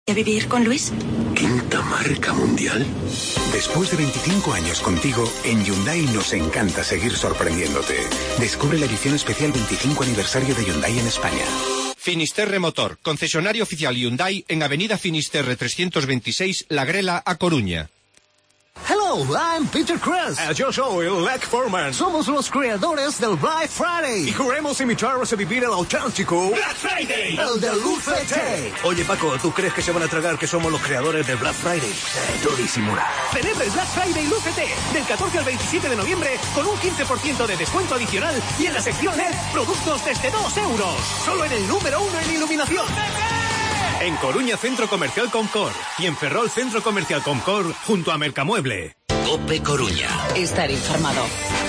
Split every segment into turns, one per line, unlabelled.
¿A vivir con Luis?
¿Quinta marca mundial? Después de 25 años contigo, en Hyundai nos encanta seguir sorprendiéndote. Descubre la edición especial 25 aniversario de Hyundai en España.
Finisterre Motor, concesionario oficial Hyundai en Avenida Finisterre 326, La Grela, A Coruña.
Hello, I'm Peter Kress.
Yo soy Leck Foreman.
Somos los creadores del Black Friday.
Y queremos invitaros a vivir el auténtico
Black Friday.
El de Lucete.
Oye, Paco, ¿tú crees que se van a tragar que somos los creadores del Black Friday?
Tú disimula.
Celebra el Black Friday Lucete del 14 al 27 de noviembre con un 15% de descuento adicional y en la sección LED, productos desde 2 euros. Solo en el número 1 en iluminación.
En Coruña, Centro Comercial Concord. Y en Ferrol, Centro Comercial Concord, junto a Mercamueble.
COPE Coruña.
Estar informado.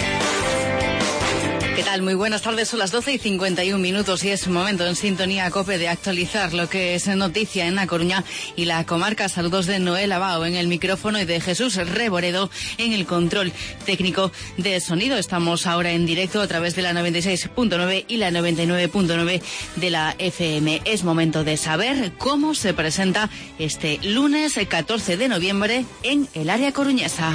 ¿Qué tal? Muy buenas tardes, son las 12:51 y es momento en Sintonía COPE de actualizar lo que es noticia en La Coruña y la comarca. Saludos de Noel Abao en el micrófono y de Jesús Reboredo en el control técnico de sonido. Estamos ahora en directo a través de la 96.9 y la 99.9 de la FM. Es momento de saber cómo se presenta este lunes 14 de noviembre en el área coruñesa.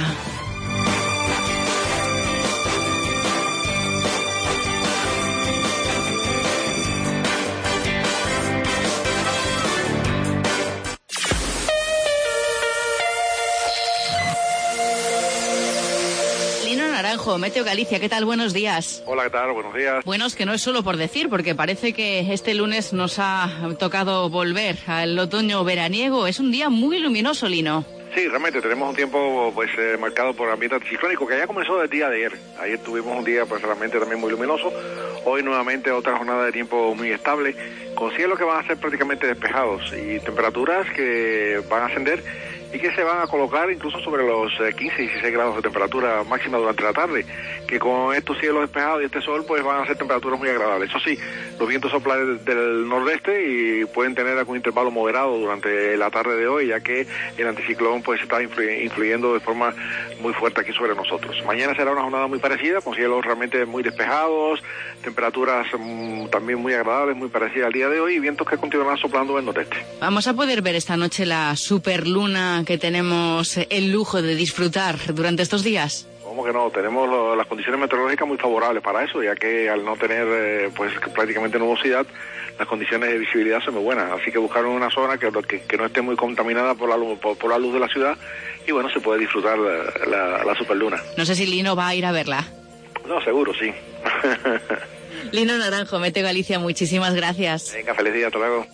Meteo Galicia, ¿qué tal? Buenos días.
Hola, ¿qué tal? Buenos días.
Bueno, es que no es solo por decir, porque parece que este lunes nos ha tocado volver al otoño veraniego. Es un día muy luminoso, Lino.
Sí, realmente tenemos un tiempo marcado por ambiente anticiclónico que ya comenzó desde el día de ayer. Ayer tuvimos un día realmente también muy luminoso. Hoy nuevamente otra jornada de tiempo muy estable, con cielos que van a ser prácticamente despejados y temperaturas que van a ascender y que se van a colocar incluso sobre los 15 y 16 grados de temperatura máxima durante la tarde, que con estos cielos despejados y este sol pues van a ser temperaturas muy agradables. Eso sí, los vientos soplan del nordeste y pueden tener algún intervalo moderado durante la tarde de hoy, ya que el anticiclón pues está influyendo de forma muy fuerte aquí sobre nosotros. Mañana será una jornada muy parecida, con cielos realmente muy despejados, temperaturas también muy agradables, muy parecidas al día de hoy y vientos que continuarán soplando del nordeste.
Vamos a poder ver esta noche la superluna que tenemos el lujo de disfrutar durante estos días.
¿Cómo que no? Tenemos las condiciones meteorológicas muy favorables para eso, ya que al no tener pues prácticamente nubosidad, las condiciones de visibilidad son muy buenas. Así que buscaron una zona que no esté muy contaminada por la luz de la ciudad y bueno, se puede disfrutar la superluna.
No sé si Lino va a ir a verla.
No, seguro, sí.
Lino Naranjo, Meteo Galicia, muchísimas gracias.
Venga, feliz día, hasta luego.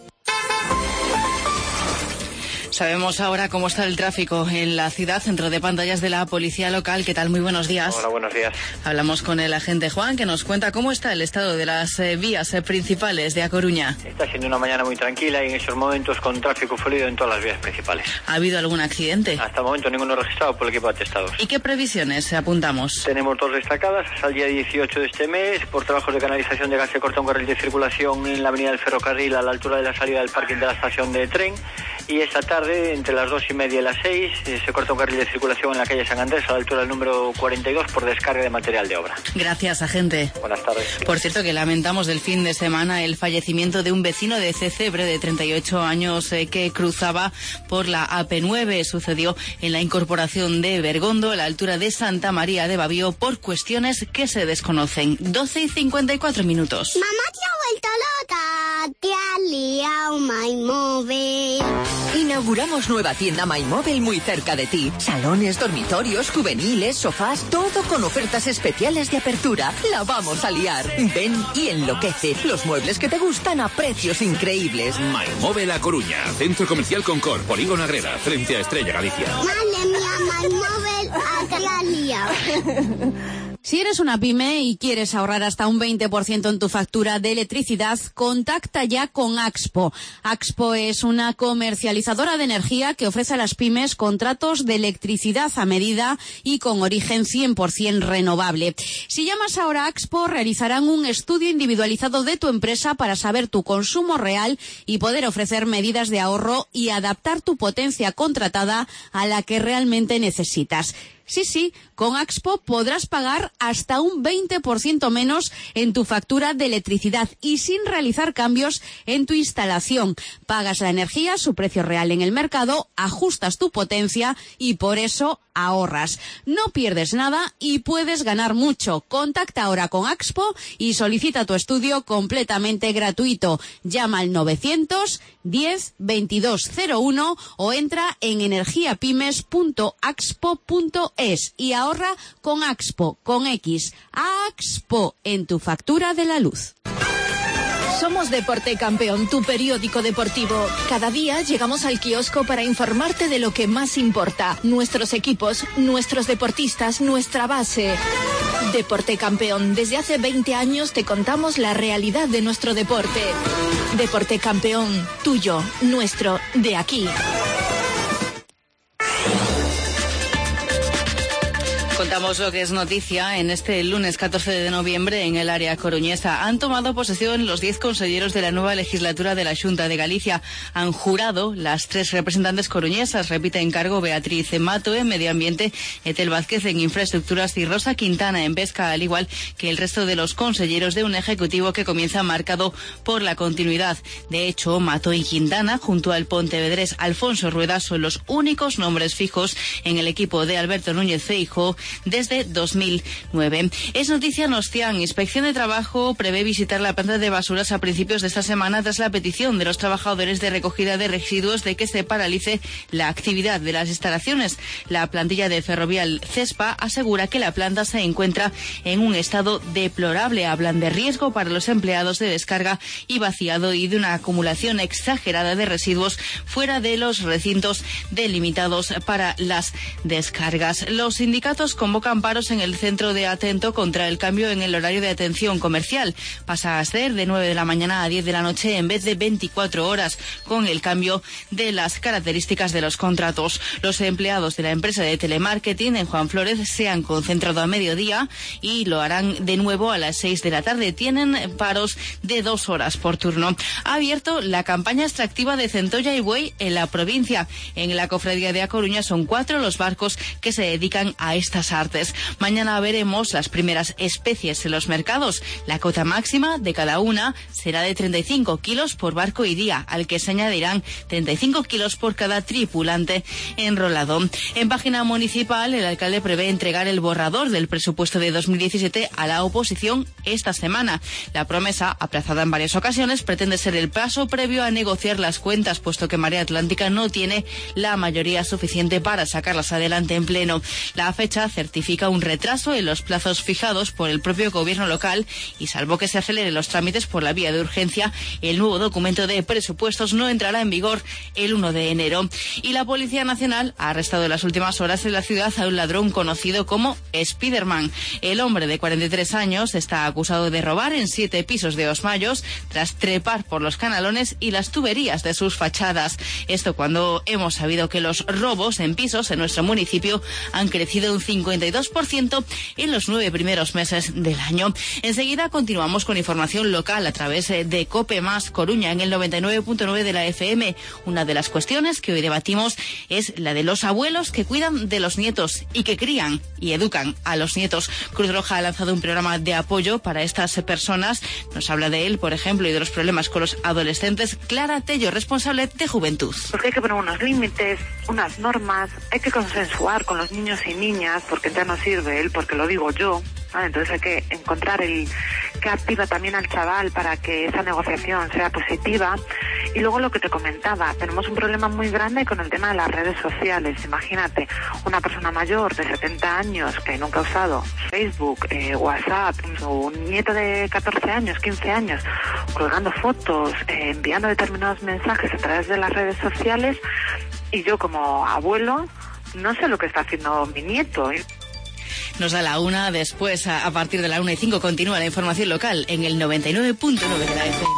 Sabemos ahora cómo está el tráfico en la ciudad, centro de pantallas de la policía local. ¿Qué tal? Muy buenos días.
Hola, buenos días.
Hablamos con el agente Juan, que nos cuenta cómo está el estado de las vías principales de A Coruña.
Está siendo una mañana muy tranquila y en estos momentos con tráfico fluido en todas las vías principales.
¿Ha habido algún accidente?
Hasta el momento ninguno registrado por el equipo de atestados.
¿Y qué previsiones apuntamos?
Tenemos 2 destacadas hasta el día 18 de este mes por trabajos de canalización de gas. Se corta un carril de circulación en la avenida del Ferrocarril a la altura de la salida del parking de la estación de tren. Y esta tarde, entre las 2:30 y las 6, se corta un carril de circulación en la calle San Andrés a la altura del número 42 por descarga de material de obra.
Gracias, agente.
Buenas tardes.
Por cierto, que lamentamos del fin de semana el fallecimiento de un vecino de Cecebre de 38 años que cruzaba por la AP9. Sucedió en la incorporación de Bergondo a la altura de Santa María de Babío por cuestiones que se desconocen. 12:54.
Mamá, te ha vuelto loca. Te ha liado MyMóvil.
Inauguramos nueva tienda MyMóvil muy cerca de ti. Salones, dormitorios, juveniles, sofás, todo con ofertas especiales de apertura. La vamos a liar. Ven y enloquece. Los muebles que te gustan a precios increíbles.
MyMóvil A Coruña, Centro Comercial Concord, Polígono Agreda, frente a Estrella Galicia.
Madre mía, MyMóvil, te ha liado.
Si eres una pyme y quieres ahorrar hasta un 20% en tu factura de electricidad, contacta ya con Axpo. Axpo es una comercializadora de energía que ofrece a las pymes contratos de electricidad a medida y con origen 100% renovable. Si llamas ahora a Axpo, realizarán un estudio individualizado de tu empresa para saber tu consumo real y poder ofrecer medidas de ahorro y adaptar tu potencia contratada a la que realmente necesitas. Sí, con Axpo podrás pagar hasta un 20% menos en tu factura de electricidad y sin realizar cambios en tu instalación. Pagas la energía a su precio real en el mercado, ajustas tu potencia y por eso ahorras. No pierdes nada y puedes ganar mucho. Contacta ahora con Axpo y solicita tu estudio completamente gratuito. Llama al 910 2201 o entra en energiapymes.axpo.es y ahorra con Axpo, con X. Axpo en tu factura de la luz.
Somos Deporte Campeón, tu periódico deportivo. Cada día llegamos al kiosco para informarte de lo que más importa. Nuestros equipos, nuestros deportistas, nuestra base. Deporte Campeón. Desde hace 20 años te contamos la realidad de nuestro deporte. Deporte Campeón. Tuyo, nuestro, de aquí.
Contamos lo que es noticia en este lunes 14 de noviembre en el área coruñesa. Han tomado posesión los 10 conselleros de la nueva legislatura de la Xunta de Galicia. Han jurado las 3 representantes coruñesas. Repite en cargo Beatriz Mato en Medio Ambiente, Etel Vázquez en Infraestructuras y Rosa Quintana en Pesca, al igual que el resto de los conselleros de un ejecutivo que comienza marcado por la continuidad. De hecho, Mato y Quintana, junto al pontevedrés Alfonso Rueda, son los únicos nombres fijos en el equipo de Alberto Núñez Feijóo desde 2009. Es noticia Nostian. Inspección de Trabajo prevé visitar la planta de basuras a principios de esta semana tras la petición de los trabajadores de recogida de residuos de que se paralice la actividad de las instalaciones. La plantilla de Ferrovial Cespa asegura que la planta se encuentra en un estado deplorable. Hablan de riesgo para los empleados de descarga y vaciado y de una acumulación exagerada de residuos fuera de los recintos delimitados para las descargas. Los sindicatos convocan paros en el centro de Atento contra el cambio en el horario de atención comercial. Pasa a ser de 9 de la mañana a 10 de la noche en vez de 24 horas, con el cambio de las características de los contratos. Los empleados de la empresa de telemarketing en Juan Flórez se han concentrado a mediodía y lo harán de nuevo a las 6 de la tarde. Tienen paros de 2 horas por turno. Ha abierto la campaña extractiva de centolla y buey en la provincia. En la cofradía de A Coruña son 4 los barcos que se dedican a estas artes. Mañana veremos las primeras especies en los mercados. La cota máxima de cada una será de 35 kilos por barco y día, al que se añadirán 35 kilos por cada tripulante enrolado. En página municipal, el alcalde prevé entregar el borrador del presupuesto de 2017 a la oposición esta semana. La promesa, aplazada en varias ocasiones, pretende ser el paso previo a negociar las cuentas, puesto que Marea Atlántica no tiene la mayoría suficiente para sacarlas adelante en pleno. La fecha certifica un retraso en los plazos fijados por el propio gobierno local y, salvo que se aceleren los trámites por la vía de urgencia, el nuevo documento de presupuestos no entrará en vigor el 1 de enero. Y la Policía Nacional ha arrestado en las últimas horas en la ciudad a un ladrón conocido como Spiderman. El hombre de 43 años está acusado de robar en 7 pisos de Osmayos tras trepar por los canalones y las tuberías de sus fachadas. Esto cuando hemos sabido que los robos en pisos en nuestro municipio han crecido un 52% en los 9 primeros meses del año. Enseguida continuamos con información local a través de COPE Más Coruña en el 99.9 de la FM. Una de las cuestiones que hoy debatimos es la de los abuelos que cuidan de los nietos y que crían y educan a los nietos. Cruz Roja ha lanzado un programa de apoyo para estas personas. Nos habla de él, por ejemplo, y de los problemas con los adolescentes. Clara Tello, responsable de Juventud.
Porque hay que poner unos límites, unas normas, hay que consensuar con los niños y niñas, porque ya no sirve él, porque lo digo yo. Entonces hay que encontrar el que activa también al chaval para que esa negociación sea positiva. Y luego lo que te comentaba, tenemos un problema muy grande con el tema de las redes sociales. Imagínate, una persona mayor de 70 años que nunca ha usado Facebook, WhatsApp, un nieto de 14 años, 15 años, colgando fotos, enviando determinados mensajes a través de las redes sociales, y yo como abuelo no sé lo que está haciendo mi nieto.
Nos da la 1, después a partir de la 1:05 continúa la información local en el 99.9 de la FM.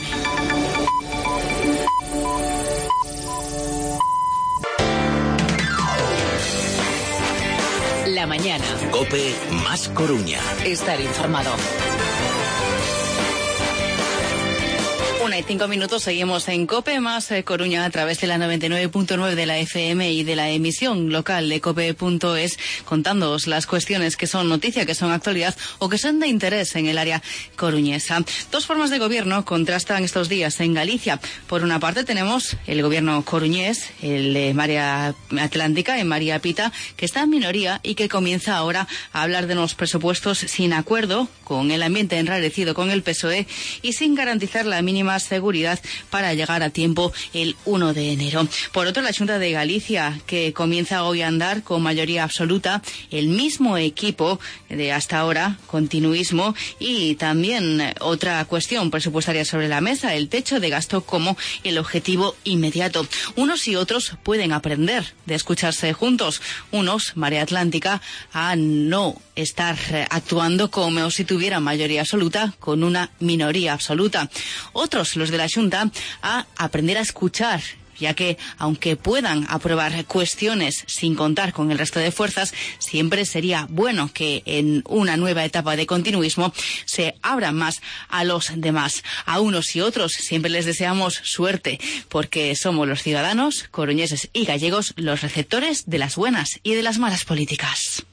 La mañana.
COPE Más Coruña.
Estar informado.
1:05, seguimos en COPE más Coruña a través de la 99.9 de la FM y de la emisión local de COPE.es, contándoos las cuestiones que son noticia, que son actualidad o que son de interés en el área coruñesa. Dos formas de gobierno contrastan estos días en Galicia. Por una parte tenemos el gobierno coruñés, el de Marea Atlántica, en María Pita, que está en minoría y que comienza ahora a hablar de unos presupuestos sin acuerdo, con el ambiente enrarecido con el PSOE y sin garantizar la mínima seguridad para llegar a tiempo el 1 de enero. Por otro, la Xunta de Galicia, que comienza hoy a andar con mayoría absoluta, el mismo equipo de hasta ahora, continuismo, y también otra cuestión presupuestaria sobre la mesa, el techo de gasto como el objetivo inmediato. Unos y otros pueden aprender de escucharse juntos. Unos, Marea Atlántica, a no estar actuando como si tuvieran mayoría absoluta con una minoría absoluta. Otros, los de la Xunta, a aprender a escuchar, ya que, aunque puedan aprobar cuestiones sin contar con el resto de fuerzas, siempre sería bueno que en una nueva etapa de continuismo se abran más a los demás. A unos y otros siempre les deseamos suerte, porque somos los ciudadanos, coruñeses y gallegos, los receptores de las buenas y de las malas políticas.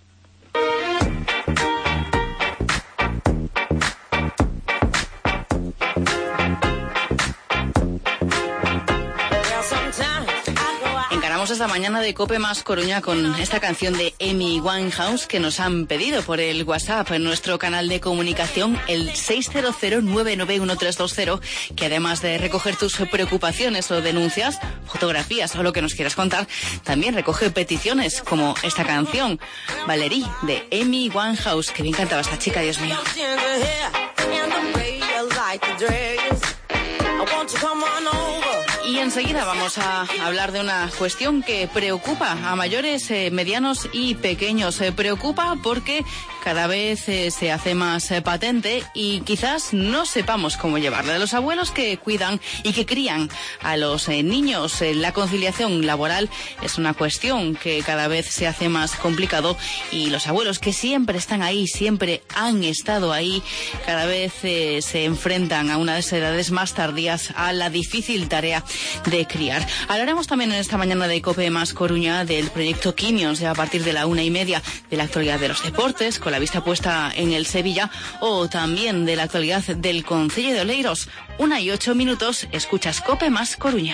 Encaramos esta mañana de COPE más Coruña con esta canción de Amy Winehouse que nos han pedido por el WhatsApp en nuestro canal de comunicación, el 600-991-320, que además de recoger tus preocupaciones o denuncias, fotografías o lo que nos quieras contar, también recoge peticiones como esta canción, Valerie, de Amy Winehouse. Que bien cantaba esta chica, Dios mío. Y enseguida vamos a hablar de una cuestión que preocupa a mayores, medianos y pequeños. Preocupa porque cada vez se hace más patente y quizás no sepamos cómo llevarla. De los abuelos que cuidan y que crían a los niños, la conciliación laboral es una cuestión que cada vez se hace más complicado, y los abuelos que siempre están ahí, siempre han estado ahí, cada vez se enfrentan a unas edades más tardías a la difícil tarea de criar. Hablaremos también en esta mañana de COPE más Coruña del proyecto Quimios, ya a partir de la 1:30, de la actualidad de los deportes, con la vista puesta en el Sevilla, o también de la actualidad del Concello de Oleiros. 1:08, escuchas COPE más Coruña.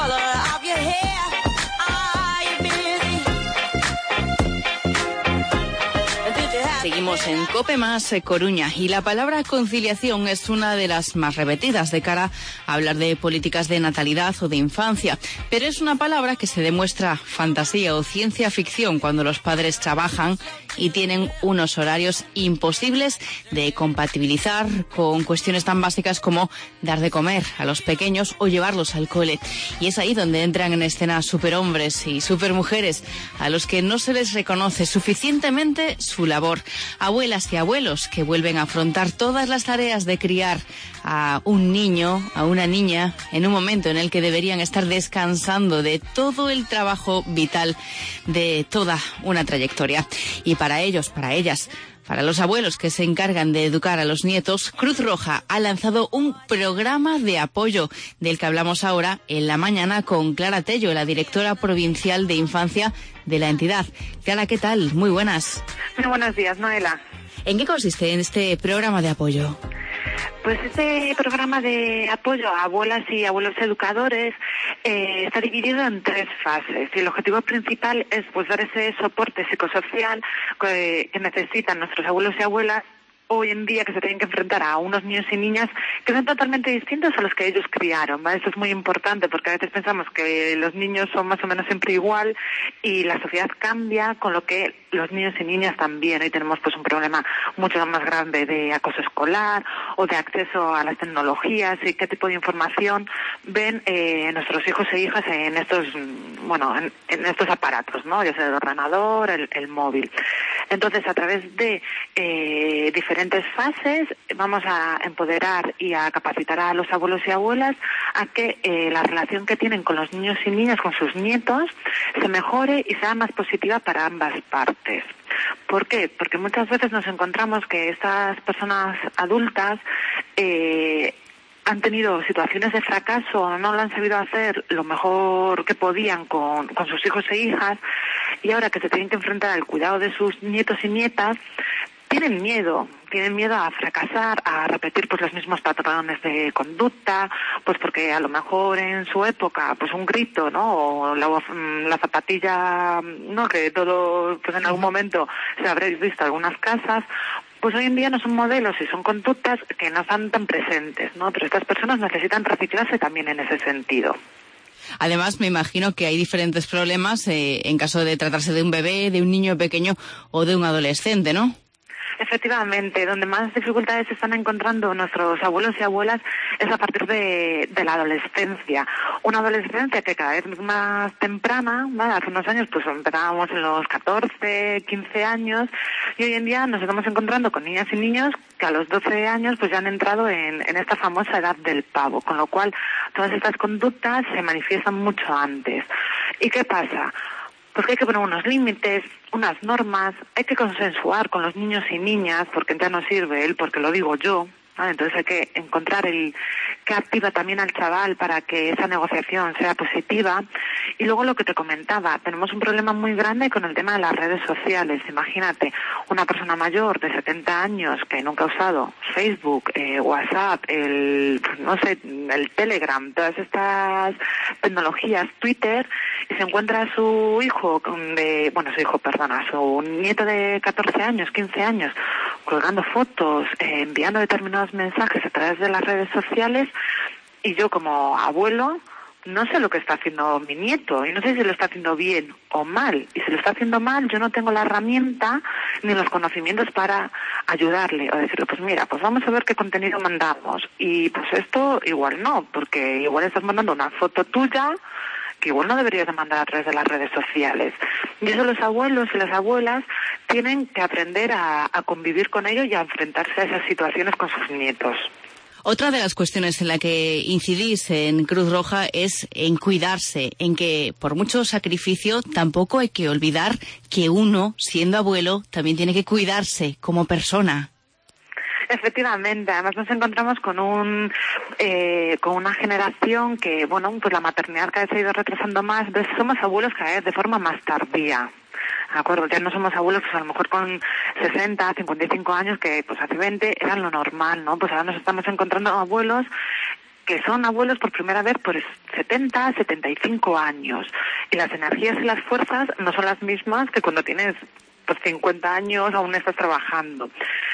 Seguimos en COPE más Coruña, y la palabra conciliación es una de las más repetidas de cara a hablar de políticas de natalidad o de infancia, pero es una palabra que se demuestra fantasía o ciencia ficción cuando los padres trabajan y tienen unos horarios imposibles de compatibilizar con cuestiones tan básicas como dar de comer a los pequeños o llevarlos al cole. Y es ahí donde entran en escena superhombres y supermujeres a los que no se les reconoce suficientemente su labor. Abuelas y abuelos que vuelven a afrontar todas las tareas de criar a un niño, a una niña, en un momento en el que deberían estar descansando de todo el trabajo vital de toda una trayectoria. Y para ellos, para ellas, para los abuelos que se encargan de educar a los nietos, Cruz Roja ha lanzado un programa de apoyo del que hablamos ahora en la mañana con Clara Tello, la directora provincial de infancia de la entidad. Clara, ¿qué tal? Muy buenas.
Muy buenos días, Noela.
¿En qué consiste en este programa de apoyo?
Pues este programa de apoyo a abuelas y abuelos educadores está dividido en 3 fases, y el objetivo principal es pues dar ese soporte psicosocial que necesitan nuestros abuelos y abuelas hoy en día, que se tienen que enfrentar a unos niños y niñas que son totalmente distintos a los que ellos criaron, ¿vale? Esto es muy importante porque a veces pensamos que los niños son más o menos siempre igual y la sociedad cambia, con lo que los niños y niñas también. Hoy tenemos pues un problema mucho más grande de acoso escolar o de acceso a las tecnologías y qué tipo de información ven nuestros hijos e hijas en estos, en estos aparatos, ¿no? Ya sea el ordenador, el móvil. Entonces, a través de diferentes fases vamos a empoderar y a capacitar a los abuelos y abuelas a que la relación que tienen con los niños y niñas, con sus nietos, se mejore y sea más positiva para ambas partes. ¿Por qué? Porque muchas veces nos encontramos que estas personas adultas han tenido situaciones de fracaso, no lo han sabido hacer lo mejor que podían con sus hijos e hijas, y ahora que se tienen que enfrentar al cuidado de sus nietos y nietas, tienen miedo a fracasar, a repetir pues los mismos patrones de conducta, pues porque a lo mejor en su época pues un grito, ¿no? O la zapatilla, ¿no? Que todo, pues en algún momento se habréis visto algunas casas, pues hoy en día no son modelos y son conductas que no están tan presentes, ¿no? Pero estas personas necesitan reciclarse también en ese sentido.
Además, me imagino que hay diferentes problemas en caso de tratarse de un bebé, de un niño pequeño o de un adolescente, ¿no?
Efectivamente, donde más dificultades se están encontrando nuestros abuelos y abuelas es a partir de la adolescencia. Una adolescencia que cada vez más temprana, ¿vale? Hace unos años pues empezábamos en los 14, 15 años y hoy en día nos estamos encontrando con niñas y niños que a los 12 años pues ya han entrado en esta famosa edad del pavo, con lo cual todas estas conductas se manifiestan mucho antes. ¿Y qué pasa? Pues que hay que poner unos límites, unas normas, hay que consensuar con los niños y niñas, porque ya no sirve él, porque lo digo yo, ¿vale? Entonces hay que encontrar el que activa también al chaval para que esa negociación sea positiva. Y luego lo que te comentaba, tenemos un problema muy grande con el tema de las redes sociales. Imagínate, una persona mayor de 70 años que nunca ha usado Facebook, WhatsApp, el Telegram, todas estas tecnologías, Twitter, y se encuentra a su su nieto de 14 años, 15 años, colgando fotos, enviando determinados mensajes a través de las redes sociales, y yo como abuelo no sé lo que está haciendo mi nieto y no sé si lo está haciendo bien o mal, y si lo está haciendo mal yo no tengo la herramienta ni los conocimientos para ayudarle o decirle, pues mira, pues vamos a ver qué contenido mandamos, y pues esto igual no, porque igual estás mandando una foto tuya que igual no deberías de mandar a través de las redes sociales. Y eso los abuelos y las abuelas tienen que aprender a convivir con ello y a enfrentarse a esas situaciones con sus nietos.
Otra de las cuestiones en la que incidís en Cruz Roja es en cuidarse, en que por mucho sacrificio tampoco hay que olvidar que uno, siendo abuelo, también tiene que cuidarse como persona.
Efectivamente, además nos encontramos con una generación que, bueno, pues la maternidad cada vez se ha ido retrasando más, entonces somos abuelos cada vez de forma más tardía. ¿De acuerdo? Ya no somos abuelos, pues a lo mejor con 60, 55 años, que pues hace 20 eran lo normal, ¿no? Pues ahora nos estamos encontrando abuelos que son abuelos por primera vez por 70, 75 años. Y las energías y las fuerzas no son las mismas que cuando tienes pues 50 años, aún estás trabajando.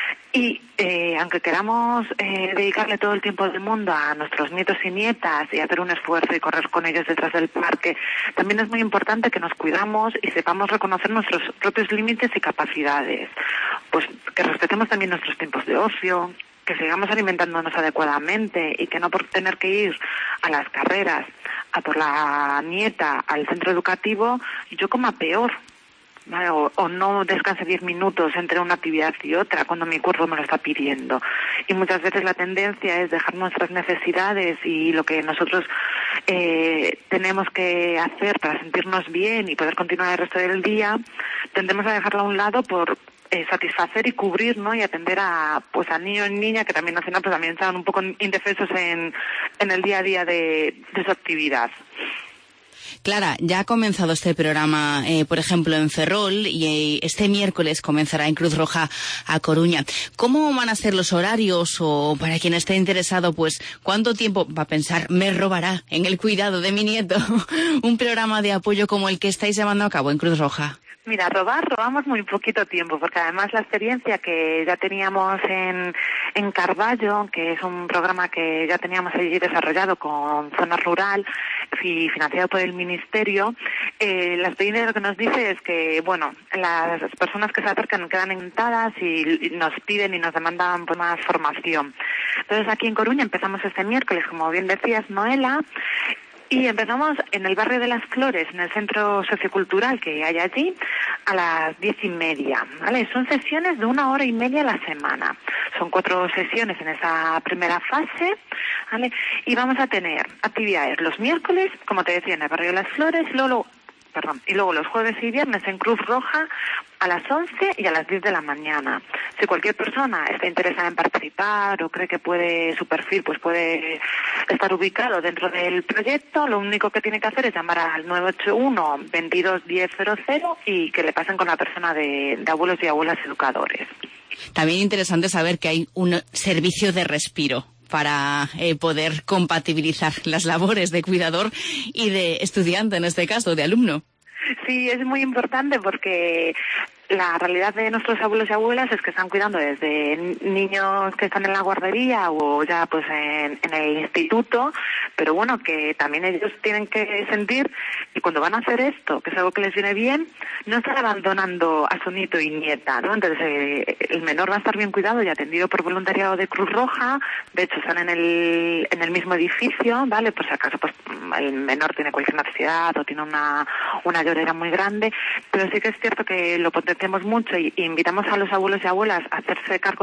Y aunque queramos dedicarle todo el tiempo del mundo a nuestros nietos y nietas y hacer un esfuerzo y correr con ellos detrás del parque, también es muy importante que nos cuidamos y sepamos reconocer nuestros propios límites y capacidades. Pues que respetemos también nuestros tiempos de ocio, que sigamos alimentándonos adecuadamente y que no por tener que ir a las carreras, a por la nieta, al centro educativo, yo coma peor. ¿Vale? O no descanse 10 minutos entre una actividad y otra cuando mi cuerpo me lo está pidiendo. Y muchas veces la tendencia es dejar nuestras necesidades y lo que nosotros tenemos que hacer para sentirnos bien y poder continuar el resto del día, tendemos a dejarlo a un lado por satisfacer y cubrir, ¿no? Y atender a niños y niñas que también pues también están un poco indefensos en el día a día de su actividad.
Clara, ya ha comenzado este programa, por ejemplo, en Ferrol, y este miércoles comenzará en Cruz Roja a Coruña. ¿Cómo van a ser los horarios? O para quien esté interesado, pues, ¿cuánto tiempo va a pensar me robará en el cuidado de mi nieto un programa de apoyo como el que estáis llevando a cabo en Cruz Roja?
Mira, robamos muy poquito tiempo, porque además la experiencia que ya teníamos en Carballo, que es un programa que ya teníamos allí desarrollado con Zona Rural y financiado por el Ministerio, la experiencia lo que nos dice es que, bueno, las personas que se acercan quedan encantadas y nos piden y nos demandan pues, más formación. Entonces aquí en Coruña empezamos este miércoles, como bien decías, Noela, y empezamos en el barrio de Las Flores, en el centro sociocultural que hay allí, a las 10:30, ¿vale? Son sesiones de 1 hora y media a la semana. Son 4 sesiones en esa primera fase, ¿vale? Y vamos a tener actividades los miércoles, como te decía, en el barrio de Las Flores, y luego los jueves y viernes en Cruz Roja, a las 11 y a las 10 de la mañana. Si cualquier persona está interesada en participar o cree que su perfil pues puede estar ubicado dentro del proyecto, lo único que tiene que hacer es llamar al 981 22 1000 y que le pasen con la persona de abuelos y abuelas educadores.
También interesante saber que hay un servicio de respiro para poder compatibilizar las labores de cuidador y de estudiante, en este caso, de alumno.
Sí, es muy importante porque la realidad de nuestros abuelos y abuelas es que están cuidando desde niños que están en la guardería o ya pues en el instituto, pero bueno, que también ellos tienen que sentir que cuando van a hacer esto, que es algo que les viene bien, no están abandonando a su nieto y nieta, ¿no? Entonces el menor va a estar bien cuidado y atendido por voluntariado de Cruz Roja. De hecho están en el mismo edificio, ¿vale? Por si acaso pues el menor tiene cualquier necesidad o tiene una llorera muy grande, pero sí que es cierto que lo potenciamos mucho y invitamos a los abuelos y abuelas a hacerse cargo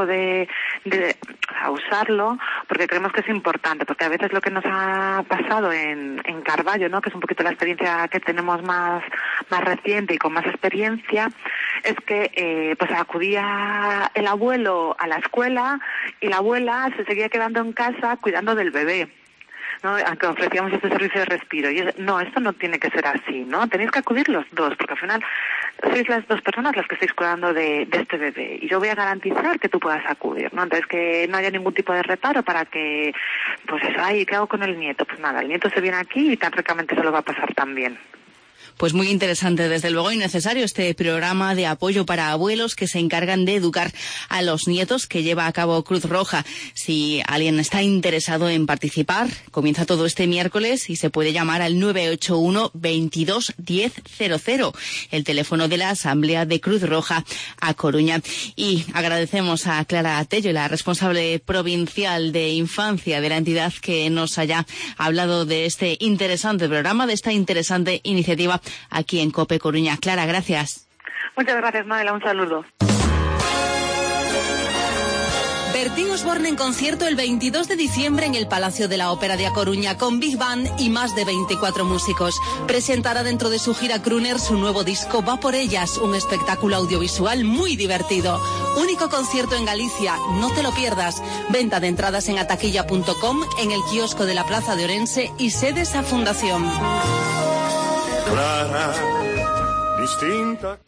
a usarlo, porque creemos que es importante, porque a veces lo que nos ha pasado en Carballo, ¿no? Que es un poquito la experiencia que tenemos más reciente y con más experiencia, es que pues acudía el abuelo a la escuela y la abuela se seguía quedando en casa cuidando del bebé, ¿no? Aunque ofrecíamos este servicio de respiro. Y esto no tiene que ser así, ¿no? Tenéis que acudir los dos, porque al final sois las dos personas las que estáis cuidando de este bebé. Y yo voy a garantizar que tú puedas acudir, ¿no? Entonces, que no haya ningún tipo de reparo para que, pues eso, ¿qué hago con el nieto? Pues nada, el nieto se viene aquí y tan ricamente se lo va a pasar también.
Pues muy interesante, desde luego, y necesario este programa de apoyo para abuelos que se encargan de educar a los nietos que lleva a cabo Cruz Roja. Si alguien está interesado en participar, comienza todo este miércoles y se puede llamar al 981 22 1000, el teléfono de la Asamblea de Cruz Roja a Coruña. Y agradecemos a Clara Tello, la responsable provincial de infancia de la entidad, que nos haya hablado de este interesante programa, de esta interesante iniciativa aquí en COPE Coruña. Clara, gracias.
Muchas gracias, Noela. Un saludo.
Bertín Osborne en concierto el 22 de diciembre en el Palacio de la Ópera de A Coruña con Big Band y más de 24 músicos. Presentará dentro de su gira Crooner su nuevo disco Va por ellas, un espectáculo audiovisual muy divertido. Único concierto en Galicia, no te lo pierdas. Venta de entradas en ataquilla.com, en el kiosco de la Plaza de Orense y sedes a Fundación.
Clara, distinta.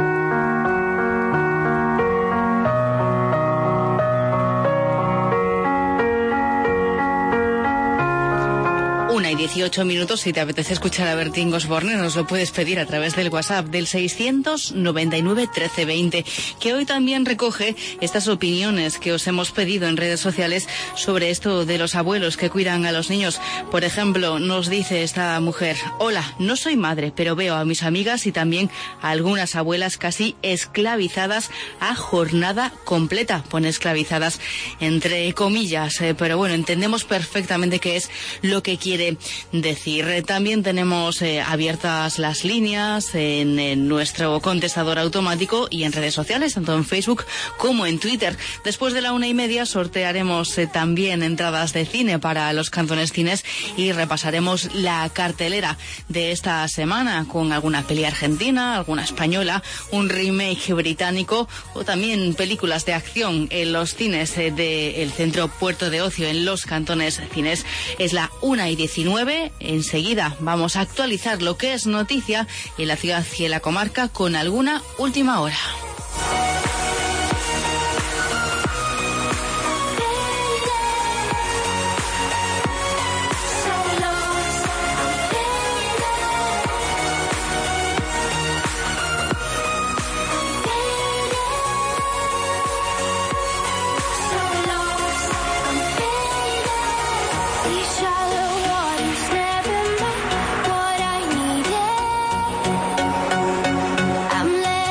1:18. Si te apetece escuchar a Bertín Osborne, nos lo puedes pedir a través del WhatsApp del 699 1320, que hoy también recoge estas opiniones que os hemos pedido en redes sociales sobre esto de los abuelos que cuidan a los niños. Por ejemplo, nos dice esta mujer: hola, no soy madre, pero veo a mis amigas y también a algunas abuelas casi esclavizadas a jornada completa. Pone esclavizadas entre comillas, pero bueno, entendemos perfectamente qué es lo que quiere decir. También tenemos abiertas las líneas en nuestro contestador automático y en redes sociales, tanto en Facebook como en Twitter. Después de la 1:30 sortearemos también entradas de cine para los Cantones Cines y repasaremos la cartelera de esta semana con alguna peli argentina, alguna española, un remake británico o también películas de acción en los cines del Centro Puerto de Ocio en los Cantones Cines. Es la 1:19. Enseguida vamos a actualizar lo que es noticia en la ciudad y en la comarca con alguna última hora.
I'm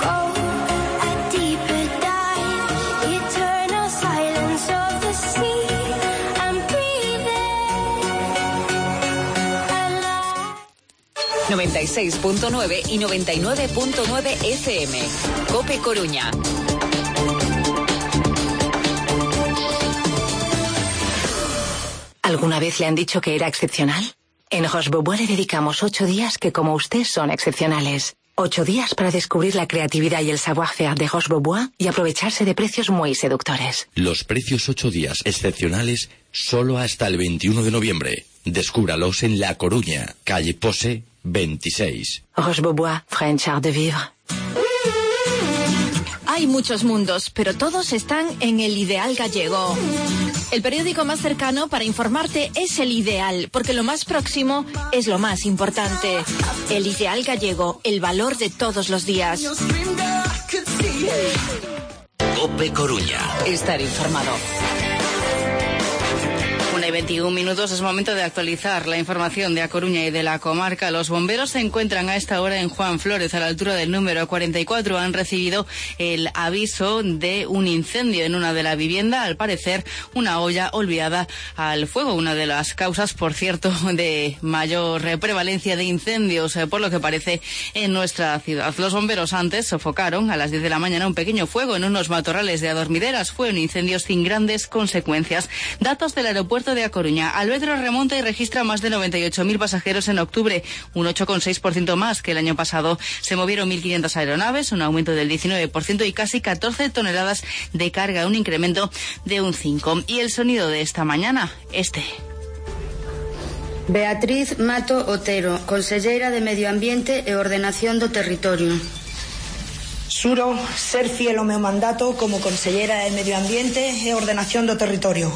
96.9 y 99.9 FM. COPE Coruña.
¿Alguna vez le han dicho que era excepcional? En Roche Bobois le dedicamos 8 días que, como usted, son excepcionales.
8 días para descubrir la creatividad y el savoir-faire de Roche-Beaubois y aprovecharse de precios muy seductores.
Los precios 8 días excepcionales solo hasta el 21 de noviembre. Descúbralos en La Coruña, calle Pose 26.
Roche-Beaubois, French Art de Vivre.
Hay muchos mundos, pero todos están en El Ideal Gallego. El periódico más cercano para informarte es El Ideal, porque lo más próximo es lo más importante. El Ideal Gallego, el valor de todos los días.
COPE Coruña. Estar informado.
1:21 es momento de actualizar la información de A Coruña y de la comarca. Los bomberos se encuentran a esta hora en Juan Flórez, a la altura del número 44. Han recibido el aviso de un incendio en una de la vivienda, al parecer una olla olvidada al fuego, una de las causas, por cierto, de mayor prevalencia de incendios, por lo que parece, en nuestra ciudad. Los bomberos antes sofocaron a las 10 de la mañana un pequeño fuego en unos matorrales de Adormideras. Fue un incendio sin grandes consecuencias. Datos del aeropuerto de A Coruña. Alvedro remonta y registra más de 98.000 pasajeros en octubre, un 8,6% más que el año pasado. Se movieron 1.500 aeronaves, un aumento del 19% y casi 14 toneladas de carga, un incremento de un 5%. Y el sonido de esta mañana, este.
Beatriz Mato Otero, conselleira de Medio Ambiente e Ordenación do Territorio.
Xuro ser fiel ao meu mandato como conselleira de Medio Ambiente e Ordenación do Territorio.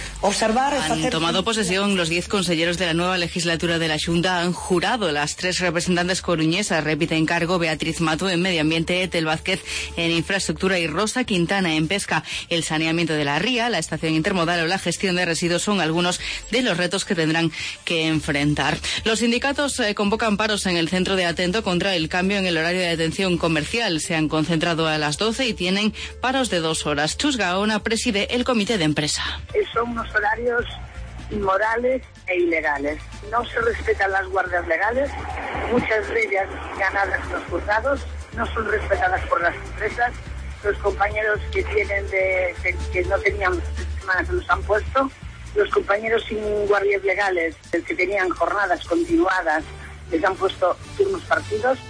Han tomado posesión los 10 consejeros de la nueva legislatura de la Xunta. Han jurado las 3 representantes coruñesas. Repiten cargo Beatriz Mato en Medio Ambiente, Etel Vázquez en Infraestructura y Rosa Quintana en Pesca. El saneamiento de la ría, la estación intermodal o la gestión de residuos son algunos de los retos que tendrán que enfrentar. Los sindicatos convocan paros en el centro de Atento contra el cambio en el horario de atención comercial. Se han concentrado a las 12 y tienen paros de 2 horas. Chus Gaona preside el comité de empresa.
Son unos horarios inmorales e ilegales. No se respetan las guardias legales, muchas de ellas ganadas en los juzgados, no son respetadas por las empresas. Los compañeros que tienen que no tenían semanas se los han puesto. Los compañeros sin guardias legales, que tenían jornadas continuadas, les han puesto turnos partidos.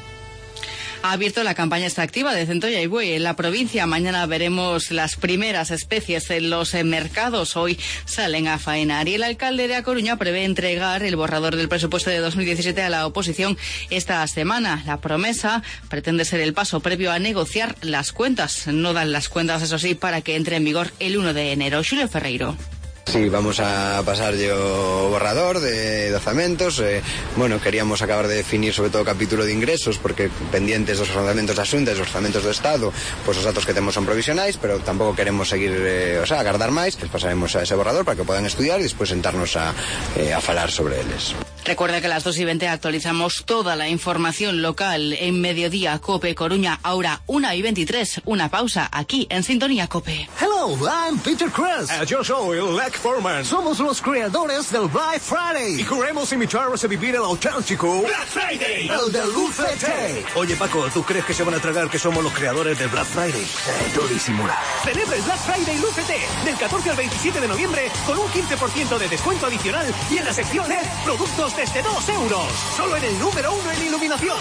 Ha abierto la campaña extractiva de centolla y buey en la provincia. Mañana veremos las primeras especies en los mercados. Hoy salen a faenar. Y el alcalde de A Coruña prevé entregar el borrador del presupuesto de 2017 a la oposición esta semana. La promesa pretende ser el paso previo a negociar las cuentas. No dan las cuentas, eso sí, para que entre en vigor el 1 de enero. Xulio Ferreiro.
Sí, vamos a pasar yo borrador de orzamentos. Queríamos acabar de definir sobre todo o capítulo de ingresos, porque pendientes dos orzamentos da Xunta e dos orzamentos do Estado, pois os datos que temos son provisionais, pero tampouco queremos seguir, agardar máis. Pasaremos a ese borrador para que podan estudiar e despois sentarnos a falar sobre eles.
Recuerda que a las 2:20 actualizamos toda la información local en Mediodía COPE Coruña. Ahora 1:23, una pausa aquí en Sintonía COPE.
Hello, I'm Peter Kress.
Yo soy Lec Foreman.
Somos los creadores del Black Friday.
Y queremos invitarlos a vivir el auténtico
Black Friday, el del UCT.
Oye, Paco, ¿tú crees que se van a tragar que somos los creadores del Black Friday?
Tú disimula.
Celebra el Black Friday UCT del 14 al 27 de noviembre con un 15% de descuento adicional y en la sección LED, productos desde 2 euros. Solo en el número 1 en iluminación.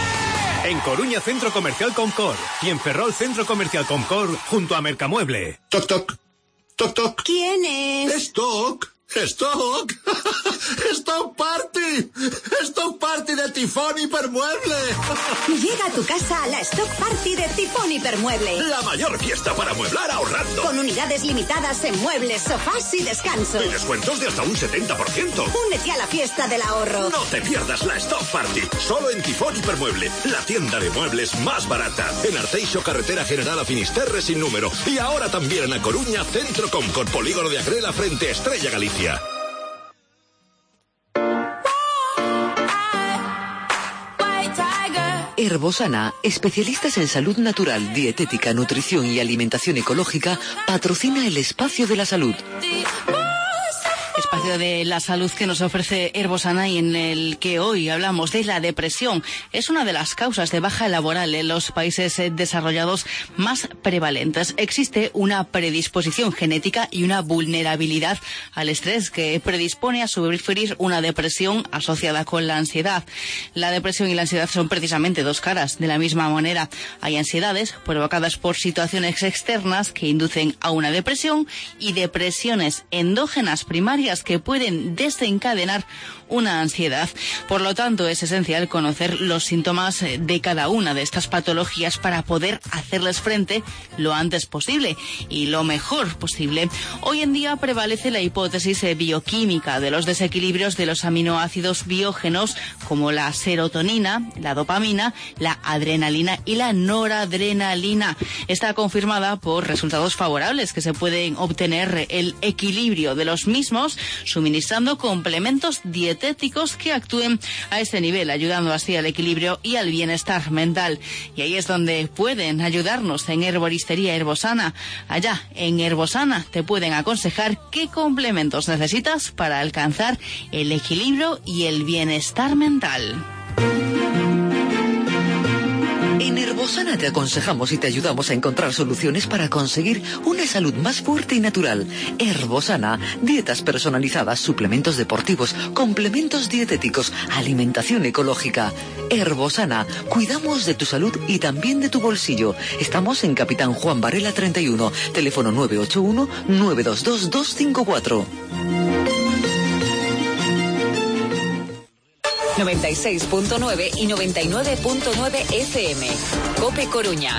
En Coruña, Centro Comercial Comcor. Y en Ferrol, Centro Comercial Comcor, junto a Mercamueble.
Toc, toc. Toc, toc.
¿Quién es?
Stock. ¡Stock! ¡Stock Party! ¡Stock Party de Tifón Hipermueble!
Llega a tu casa la Stock Party de Tifón Hipermueble.
La mayor fiesta para amueblar ahorrando.
Con unidades limitadas en muebles, sofás y descanso.
Y descuentos de hasta un 70%.
Únete a la fiesta del ahorro.
No te pierdas la Stock Party. Solo en Tifón Hipermueble. La tienda de muebles más barata. En Arteixo, carretera general a Finisterre sin número. Y ahora también en A Coruña, Centro Comcor, polígono de Agrela frente a Estrella Galicia.
Herbosana, especialistas en salud natural, dietética, nutrición y alimentación ecológica, patrocina el espacio de la salud.
espacio de la salud que nos ofrece Herbosana y en el que hoy hablamos de la depresión. Es una de las causas de baja laboral en los países desarrollados más prevalentes. Existe una predisposición genética y una vulnerabilidad al estrés que predispone a sufrir una depresión asociada con la ansiedad. La depresión y la ansiedad son precisamente dos caras de la misma moneda. Hay ansiedades provocadas por situaciones externas que inducen a una depresión y depresiones endógenas primarias que pueden desencadenar una ansiedad. Por lo tanto, es esencial conocer los síntomas de cada una de estas patologías para poder hacerles frente lo antes posible y lo mejor posible. Hoy en día prevalece la hipótesis bioquímica de los desequilibrios de los aminoácidos biógenos como la serotonina, la dopamina, la adrenalina y la noradrenalina. Está confirmada por resultados favorables que se pueden obtener el equilibrio de los mismos suministrando complementos dietéticos que actúen a este nivel, ayudando así al equilibrio y al bienestar mental. Y ahí es donde pueden ayudarnos en Herboristería Herbosana. Allá en Herbosana te pueden aconsejar qué complementos necesitas para alcanzar el equilibrio y el bienestar mental.
En Herbosana te aconsejamos y te ayudamos a encontrar soluciones para conseguir una salud más fuerte y natural. Herbosana, dietas personalizadas, suplementos deportivos, complementos dietéticos, alimentación ecológica. Herbosana, cuidamos de tu salud y también de tu bolsillo. Estamos en Capitán Juan Varela 31, teléfono 981-922-254.
96.9 y 99.9 FM. Cope Coruña.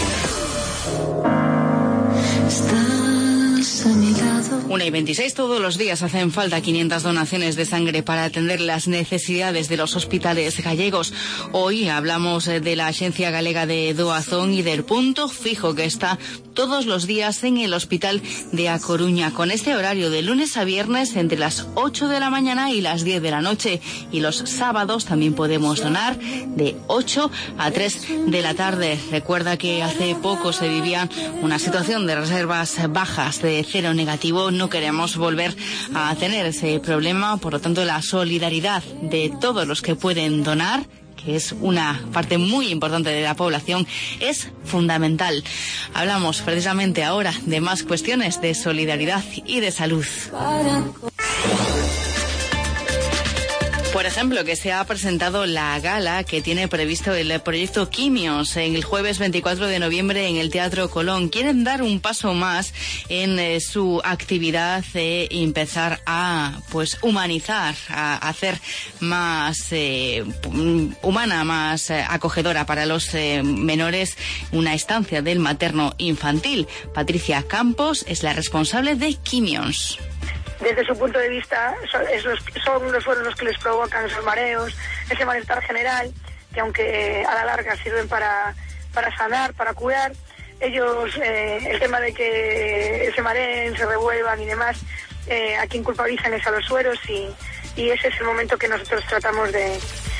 Estás a mi lado. 1:26, todos los días hacen falta 500 donaciones de sangre para atender las necesidades de los hospitales gallegos. Hoy hablamos de la Agencia Galega de Doazón y del punto fijo que está todos los días en el Hospital de A Coruña, con este horario de lunes a viernes entre las 8 de la mañana y las 10 de la noche. Y los sábados también podemos donar de 8 a 3 de la tarde. Recuerda que hace poco se vivía una situación de reservas bajas de cero negativo. No queremos volver a tener ese problema, por lo tanto la solidaridad de todos los que pueden donar, que es una parte muy importante de la población, es fundamental. Hablamos precisamente ahora de más cuestiones de solidaridad y de salud. Por ejemplo, que se ha presentado la gala que tiene previsto el proyecto Quimios en el jueves 24 de noviembre en el Teatro Colón. Quieren dar un paso más en su actividad de empezar a humanizar, a hacer más humana, más acogedora para los menores una estancia del materno infantil. Patricia Campos es la responsable de Quimios.
Desde su punto de vista, son los suelos los que les provocan esos mareos, ese malestar general, que aunque a la larga sirven para sanar, para curar, ellos, el tema de que se mareen, se revuelvan y demás, a quien culpabilizan es a los sueros y ese es el momento que nosotros tratamos de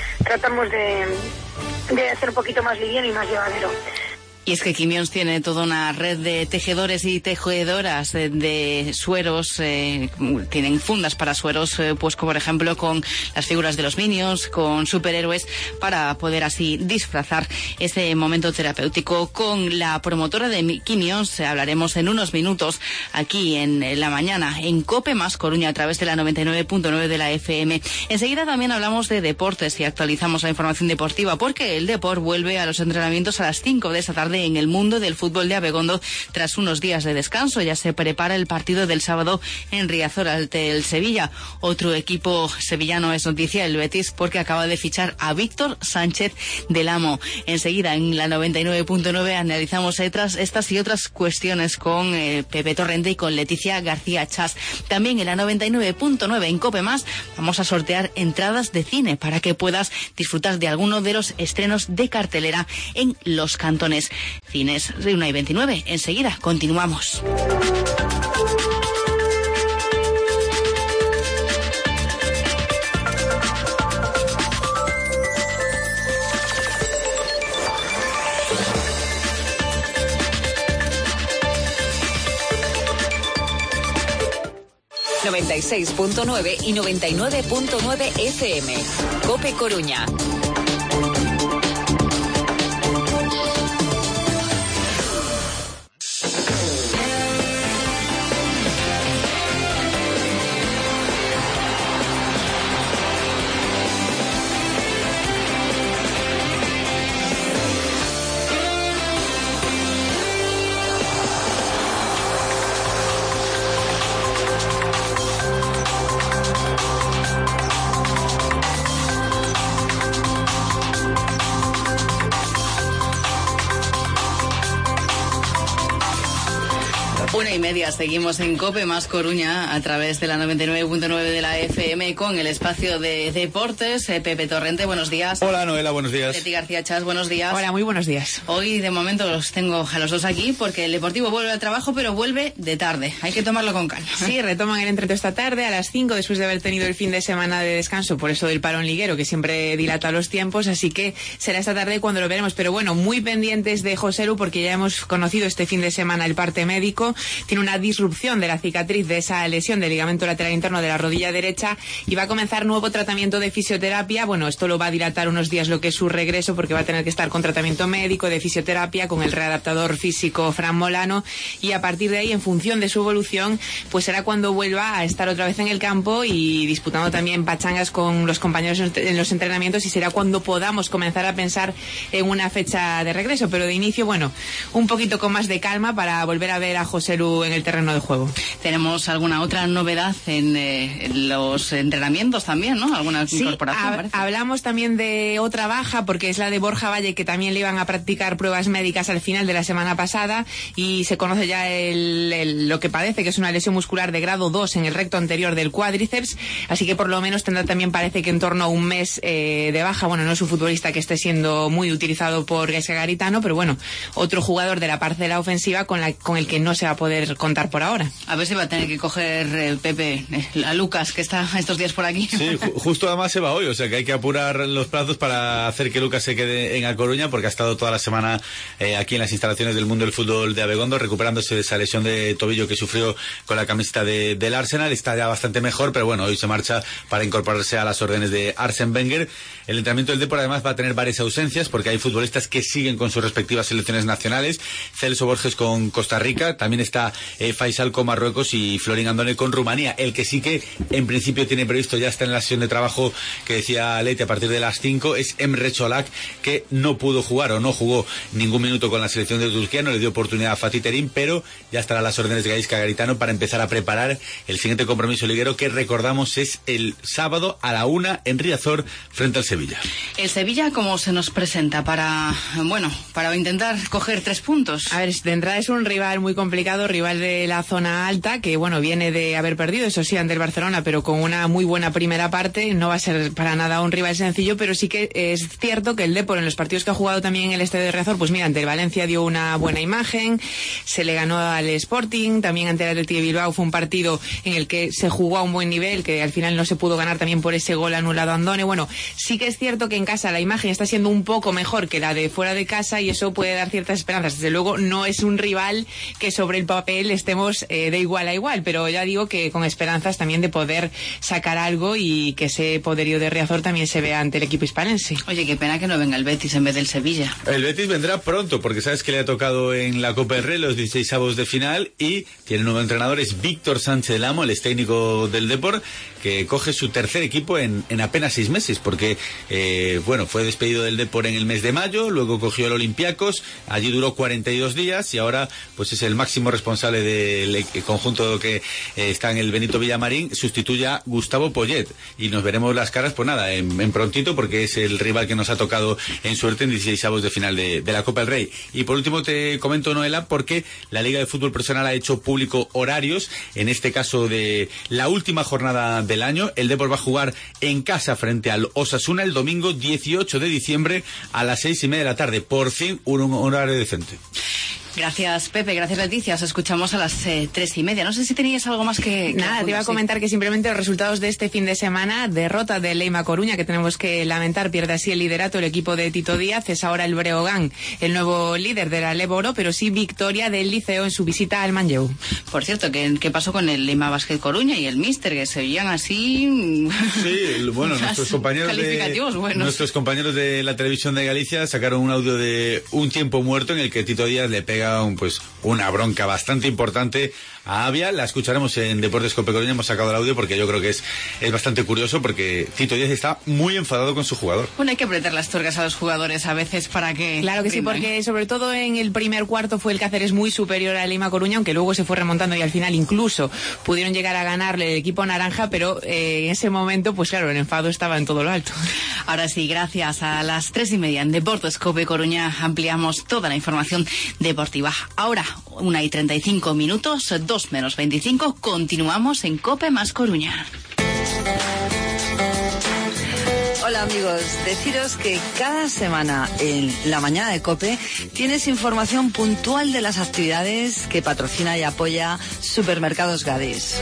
hacer un poquito más liviano y más llevadero.
Y es que Quimios tiene toda una red de tejedores y tejedoras de sueros, tienen fundas para sueros, pues como por ejemplo con las figuras de los Minions, con superhéroes, para poder así disfrazar ese momento terapéutico. Con la promotora de Quimios hablaremos en unos minutos aquí en la mañana en Cope Más Coruña a través de la 99.9 de la FM. Enseguida también hablamos de deportes y actualizamos la información deportiva porque el Depor vuelve a los entrenamientos a las 5 de esta tarde en el mundo del fútbol de Abegondo tras unos días de descanso. Ya se prepara el partido del sábado en Riazor ante el Sevilla. Otro equipo sevillano es noticia, el Betis, porque acaba de fichar a Víctor Sánchez del Amo. Enseguida en la 99.9 analizamos estas y otras cuestiones con Pepe Torrente y con Leticia García Chas. También en la 99.9 en Cope Más vamos a sortear entradas de cine para que puedas disfrutar de alguno de los estrenos de cartelera en los cantones. Cines de 1:29. Enseguida continuamos.
96.9 y 99.9 FM. COPE Coruña.
Seguimos en COPE más Coruña a través de la 99.9 de la FM con el espacio de deportes. Pepe Torrente, buenos días.
Hola Noela, buenos días.
Leti García Chas, buenos días.
Hola, muy buenos días.
Hoy de momento los tengo a los dos aquí porque el Deportivo vuelve al trabajo, pero vuelve de tarde. Hay que tomarlo con calma.
Sí, retoman el entreno esta tarde a las 5 después de haber tenido el fin de semana de descanso por eso del parón liguero que siempre dilata los tiempos, así que será esta tarde cuando lo veremos. Pero bueno, muy pendientes de José Lu porque ya hemos conocido este fin de semana el parte médico. Tiene una disrupción de la cicatriz de esa lesión del ligamento lateral interno de la rodilla derecha y va a comenzar nuevo tratamiento de fisioterapia. Bueno, esto lo va a dilatar unos días lo que es su regreso porque va a tener que estar con tratamiento médico de fisioterapia con el readaptador físico Fran Molano y a partir de ahí, en función de su evolución, pues será cuando vuelva a estar otra vez en el campo y disputando también pachangas con los compañeros en los entrenamientos y será cuando podamos comenzar a pensar en una fecha de regreso, pero de inicio, bueno, un poquito con más de calma para volver a ver a José Lu en el terreno de juego.
¿Tenemos alguna otra novedad en los entrenamientos también, no? ¿Alguna incorporación?
Hablamos también de otra baja, porque es la de Borja Valle, que también le iban a practicar pruebas médicas al final de la semana pasada, y se conoce ya lo que padece, que es una lesión muscular de grado 2 en el recto anterior del cuádriceps, así que por lo menos tendrá también, parece que en torno a un mes de baja. Bueno, no es un futbolista que esté siendo muy utilizado por Gaisca Garitano, pero bueno, otro jugador de la parcela ofensiva con el que no se va a poder contar por ahora.
A ver si va a tener que coger Pepe a Lucas, que está estos días por aquí.
Sí, justo además se va hoy, o sea que hay que apurar los plazos para hacer que Lucas se quede en A Coruña, porque ha estado toda la semana aquí en las instalaciones del Mundo del Fútbol de Abegondo, recuperándose de esa lesión de tobillo que sufrió con la camiseta del Arsenal. Está ya bastante mejor, pero bueno, hoy se marcha para incorporarse a las órdenes de Arsène Wenger. El entrenamiento del Depor además va a tener varias ausencias, porque hay futbolistas que siguen con sus respectivas selecciones nacionales. Celso Borges con Costa Rica, también está Faisal con Marruecos y Florin Andone con Rumanía. El que sí que en principio tiene previsto, ya está en la sesión de trabajo que decía Leite a partir de las 5, es Emre Çolak, que no pudo jugar o no jugó ningún minuto con la selección de Turquía, no le dio oportunidad a Fatih Terim, pero ya estará a las órdenes de Gaisca Garitano para empezar a preparar el siguiente compromiso liguero, que recordamos es el sábado a la 1 en Riazor frente al Sevilla.
El Sevilla, ¿cómo se nos presenta para intentar coger 3 puntos?
A ver, de entrada es un rival muy complicado, rival de la zona alta, que bueno, viene de haber perdido, eso sí, ante el Barcelona, pero con una muy buena primera parte. No va a ser para nada un rival sencillo, pero sí que es cierto que el Depor en los partidos que ha jugado también en el estadio de Riazor, pues mira, ante el Valencia dio una buena imagen, se le ganó al Sporting, también ante el Athletic de Bilbao fue un partido en el que se jugó a un buen nivel, que al final no se pudo ganar también por ese gol anulado a Andone. Bueno, sí que es cierto que en casa la imagen está siendo un poco mejor que la de fuera de casa y eso puede dar ciertas esperanzas. Desde luego no es un rival que sobre el papel estemos de igual a igual, pero ya digo que con esperanzas también de poder sacar algo y que ese poderío de Riazor también se vea ante el equipo hispalense.
Oye, qué pena que no venga el Betis en vez del Sevilla.
El Betis vendrá pronto, porque sabes que le ha tocado en la Copa del Rey los 16avos de final y tiene un nuevo entrenador, es Víctor Sánchez del Amo, el ex técnico del Depor, que coge su tercer equipo en apenas 6 meses, porque fue despedido del Depor en el mes de mayo, luego cogió el Olympiacos, allí duró 42 días y ahora pues es el máximo responsable del conjunto que está en el Benito Villamarín, sustituye a Gustavo Poyet y nos veremos las caras pues nada, en prontito, porque es el rival que nos ha tocado en suerte en 16avos de final de la Copa del Rey. Y por último te comento, Noela, porque la Liga de Fútbol Profesional ha hecho público horarios, en este caso de la última jornada del año. El Depor va a jugar en casa frente al Osasuna el domingo 18 de diciembre a las 6:30 de la tarde. Por fin un horario decente.
Gracias, Pepe. Gracias, Leticia. Os escuchamos a las 3:30. No sé si tenías algo más que
Nada, te iba a comentar que simplemente los resultados de este fin de semana: derrota del Leima Coruña, que tenemos que lamentar, pierde así el liderato el equipo de Tito Díaz. Es ahora el Breogán el nuevo líder de la Leboro, pero sí victoria del Liceo en su visita al Manlleu.
Por cierto, ¿qué pasó con el Leima Basket Coruña y el míster, que se veían así?
Sí, bueno, nuestros compañeros de la televisión de Galicia sacaron un audio de un tiempo muerto en el que Tito Díaz le pega una bronca bastante importante a Avia. La escucharemos en Deportes Cope Coruña. Hemos sacado el audio porque yo creo que es bastante curioso, porque Tito Díaz está muy enfadado con su jugador.
Bueno, hay que apretar las tuercas a los jugadores a veces para que...
Claro que sí, porque sobre todo en el primer cuarto fue el Cáceres muy superior al Leima Coruña, aunque luego se fue remontando y al final incluso pudieron llegar a ganarle el equipo naranja, pero en ese momento, pues claro, el enfado estaba en todo lo alto.
Ahora sí, gracias. A las 3:30 en Deportes Cope Coruña ampliamos toda la información deportiva. Ahora, 1:35, 2 menos 25, continuamos en Cope más Coruña.
Hola amigos, deciros que cada semana en la mañana de COPE tienes información puntual de las actividades que patrocina y apoya Supermercados Gadis.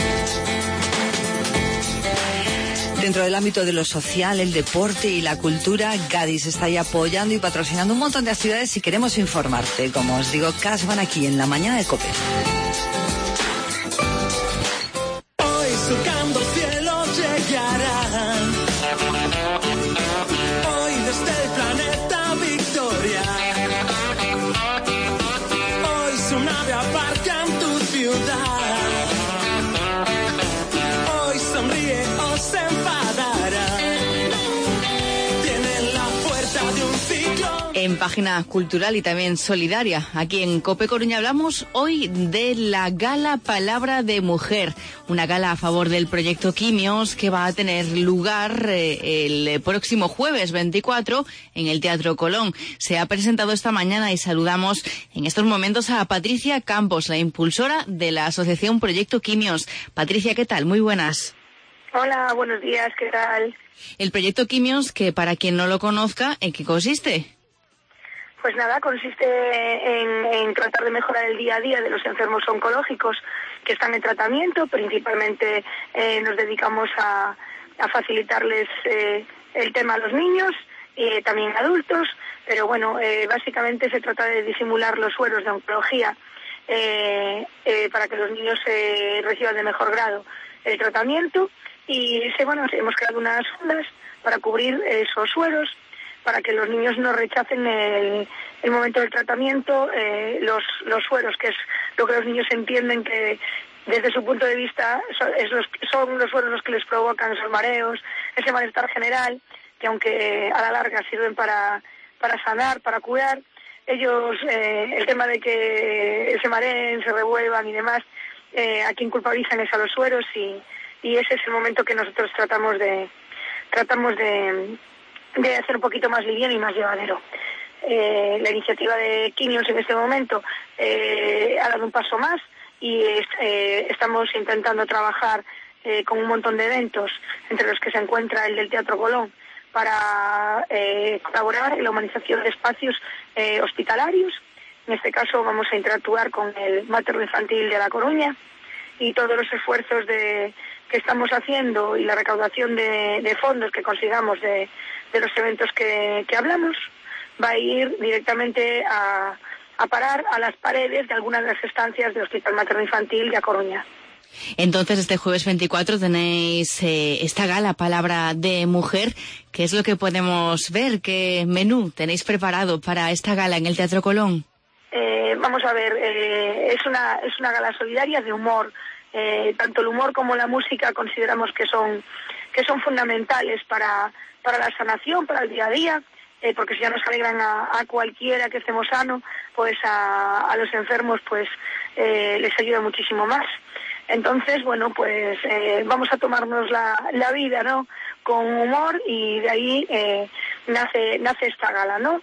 Dentro del ámbito de lo social, el deporte y la cultura, Gadis está ahí apoyando y patrocinando un montón de actividades y queremos informarte, como os digo, cada semana aquí en la mañana de COPE.
Hoy surcando el cielo llegará. Hoy desde el planeta Victoria. Hoy su nave aparca en tu ciudad. Hoy sonríe o se enfadará. Tiene la fuerza de un ciclón.
En página cultural y también solidaria, aquí en Cope Coruña hablamos hoy de la Gala Palabra de Mujer, una gala a favor del proyecto Quimios que va a tener lugar el próximo jueves 24 en el Teatro Colón. Se ha presentado esta mañana y saludamos en estos momentos a Patricia Campos, la impulsora de la asociación Proyecto Quimios. Patricia, ¿qué tal? Muy buenas.
Hola, buenos días, ¿qué tal?
El proyecto Quimios, que para quien no lo conozca, ¿en qué consiste?
Pues nada, consiste en tratar de mejorar el día a día de los enfermos oncológicos que están en tratamiento. Principalmente nos dedicamos a facilitarles el tema a los niños y también a adultos, pero bueno, básicamente se trata de disimular los sueros de oncología para que los niños reciban de mejor grado el tratamiento, y hemos creado unas ondas para cubrir esos sueros, para que los niños no rechacen el momento del tratamiento los sueros, que es lo que los niños entienden que desde su punto de vista son los sueros los que les provocan esos mareos, ese malestar general, que aunque a la larga sirven para sanar, para curar, ellos el tema de que se mareen, se revuelvan y demás, a quien culpabilizan es a los sueros, y ese es el momento que nosotros tratamos de hacer un poquito más liviano y más llevadero. La iniciativa de Quimios en este momento ha dado un paso más y estamos intentando trabajar con un montón de eventos, entre los que se encuentra el del Teatro Colón, para colaborar en la humanización de espacios hospitalarios. En este caso vamos a interactuar con el Materno Infantil de La Coruña, y todos los esfuerzos que estamos haciendo y la recaudación de fondos que consigamos de los eventos que hablamos va a ir directamente a parar a las paredes de algunas de las estancias del Hospital Materno Infantil de A Coruña.
Entonces, este jueves 24 tenéis esta gala Palabra de Mujer. ¿Qué es lo que podemos ver? ¿Qué menú tenéis preparado para esta gala en el Teatro Colón?
Vamos a ver, es una gala solidaria de humor. Tanto el humor como la música consideramos que son fundamentales para la sanación, para el día a día, porque si ya nos alegran a cualquiera que estemos sano, pues a los enfermos pues les ayuda muchísimo más. Entonces, bueno, pues vamos a tomarnos la vida, ¿no?, con humor, y de ahí nace esta gala, ¿no?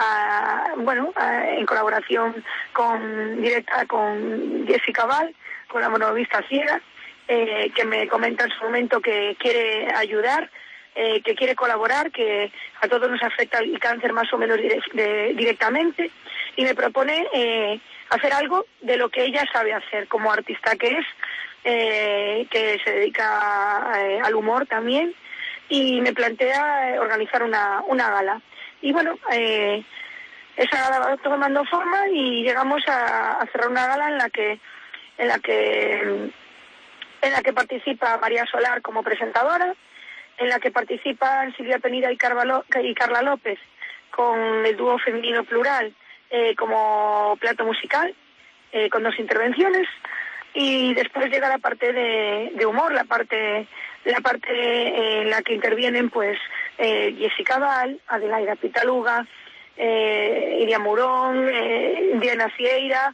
En colaboración directa con Jessica Val, con la monovista ciega, que me comenta en su momento que quiere ayudar, que quiere colaborar, que a todos nos afecta el cáncer más o menos directamente, y me propone hacer algo de lo que ella sabe hacer como artista que es, que se dedica al humor también, y me plantea organizar una gala. Y bueno, esa gala va tomando forma y llegamos a cerrar una gala en la que participa María Solar como presentadora, en la que participan Silvia Penida y Carla López con el dúo femenino plural como plato musical, con 2 intervenciones, y después llega la parte de humor, la parte en la que intervienen pues Jessica Val, Adelaida Pitaluga, Iria Murón, Diana Cieira,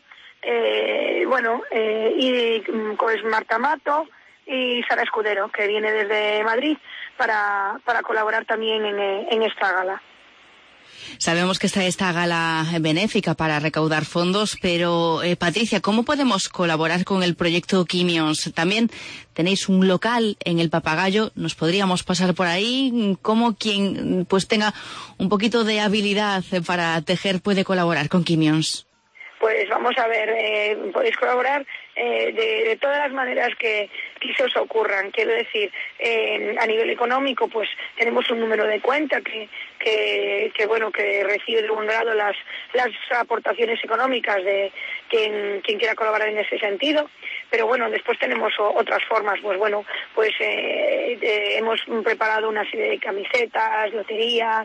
y pues Marta Mato y Sara Escudero, que viene desde Madrid para colaborar también en esta gala.
Sabemos que está esta gala benéfica para recaudar fondos, pero Patricia, ¿cómo podemos colaborar con el proyecto Quimions? También tenéis un local en El Papagayo, ¿nos podríamos pasar por ahí? ¿Cómo quien pues tenga un poquito de habilidad para tejer puede colaborar con Quimions?
Pues vamos a ver, podéis colaborar de todas las maneras que se os ocurran. Quiero decir, a nivel económico, pues tenemos un número de cuenta que recibe de buen grado las aportaciones económicas de quien quiera colaborar en ese sentido. Pero bueno, después tenemos otras formas. Pues hemos preparado una serie de camisetas, lotería,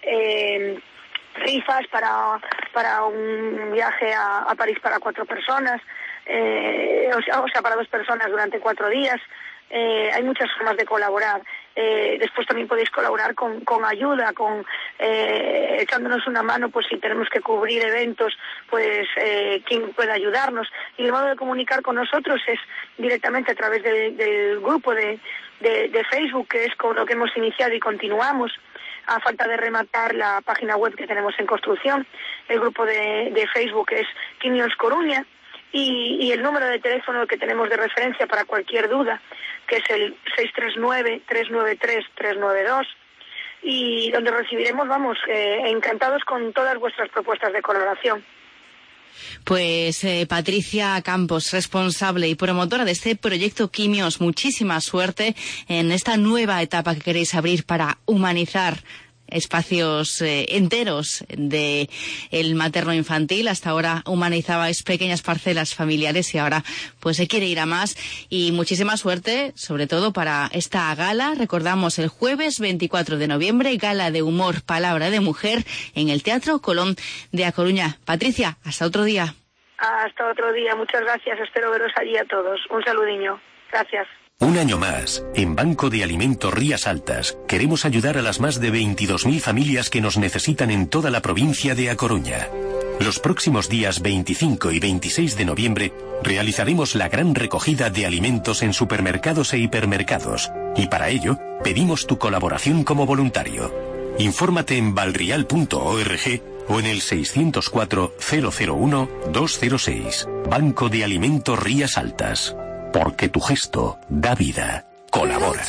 rifas para un viaje a París para 4 personas, para 2 personas durante 4 días. Hay muchas formas de colaborar. Después también podéis colaborar con ayuda, echándonos una mano, pues si tenemos que cubrir eventos, pues quien pueda ayudarnos. Y el modo de comunicar con nosotros es directamente a través del grupo de Facebook, que es con lo que hemos iniciado y continuamos, a falta de rematar la página web que tenemos en construcción. El grupo de Facebook es Quimions Coruña, y el número de teléfono que tenemos de referencia para cualquier duda, que es el 639-393-392, y donde recibiremos, encantados con todas vuestras propuestas de colaboración.
Pues Patricia Campos, responsable y promotora de este proyecto Quimions, muchísima suerte en esta nueva etapa que queréis abrir para humanizar espacios enteros de el materno infantil. Hasta ahora humanizabais pequeñas parcelas familiares y ahora pues se quiere ir a más, y muchísima suerte sobre todo para esta gala. Recordamos, el jueves 24 de noviembre, gala de humor Palabra de Mujer en el Teatro Colón de A Coruña. Patricia, hasta otro día.
Hasta otro día, muchas gracias, espero veros allí a todos. Un saludiño, gracias.
Un año más, en Banco de Alimentos Rías Altas, queremos ayudar a las más de 22.000 familias que nos necesitan en toda la provincia de A Coruña. Los próximos días 25 y 26 de noviembre realizaremos la gran recogida de alimentos en supermercados e hipermercados, y para ello pedimos tu colaboración como voluntario. Infórmate en valrial.org o en el 604-001-206. Banco de Alimentos Rías Altas. Porque tu gesto da vida. Colabora.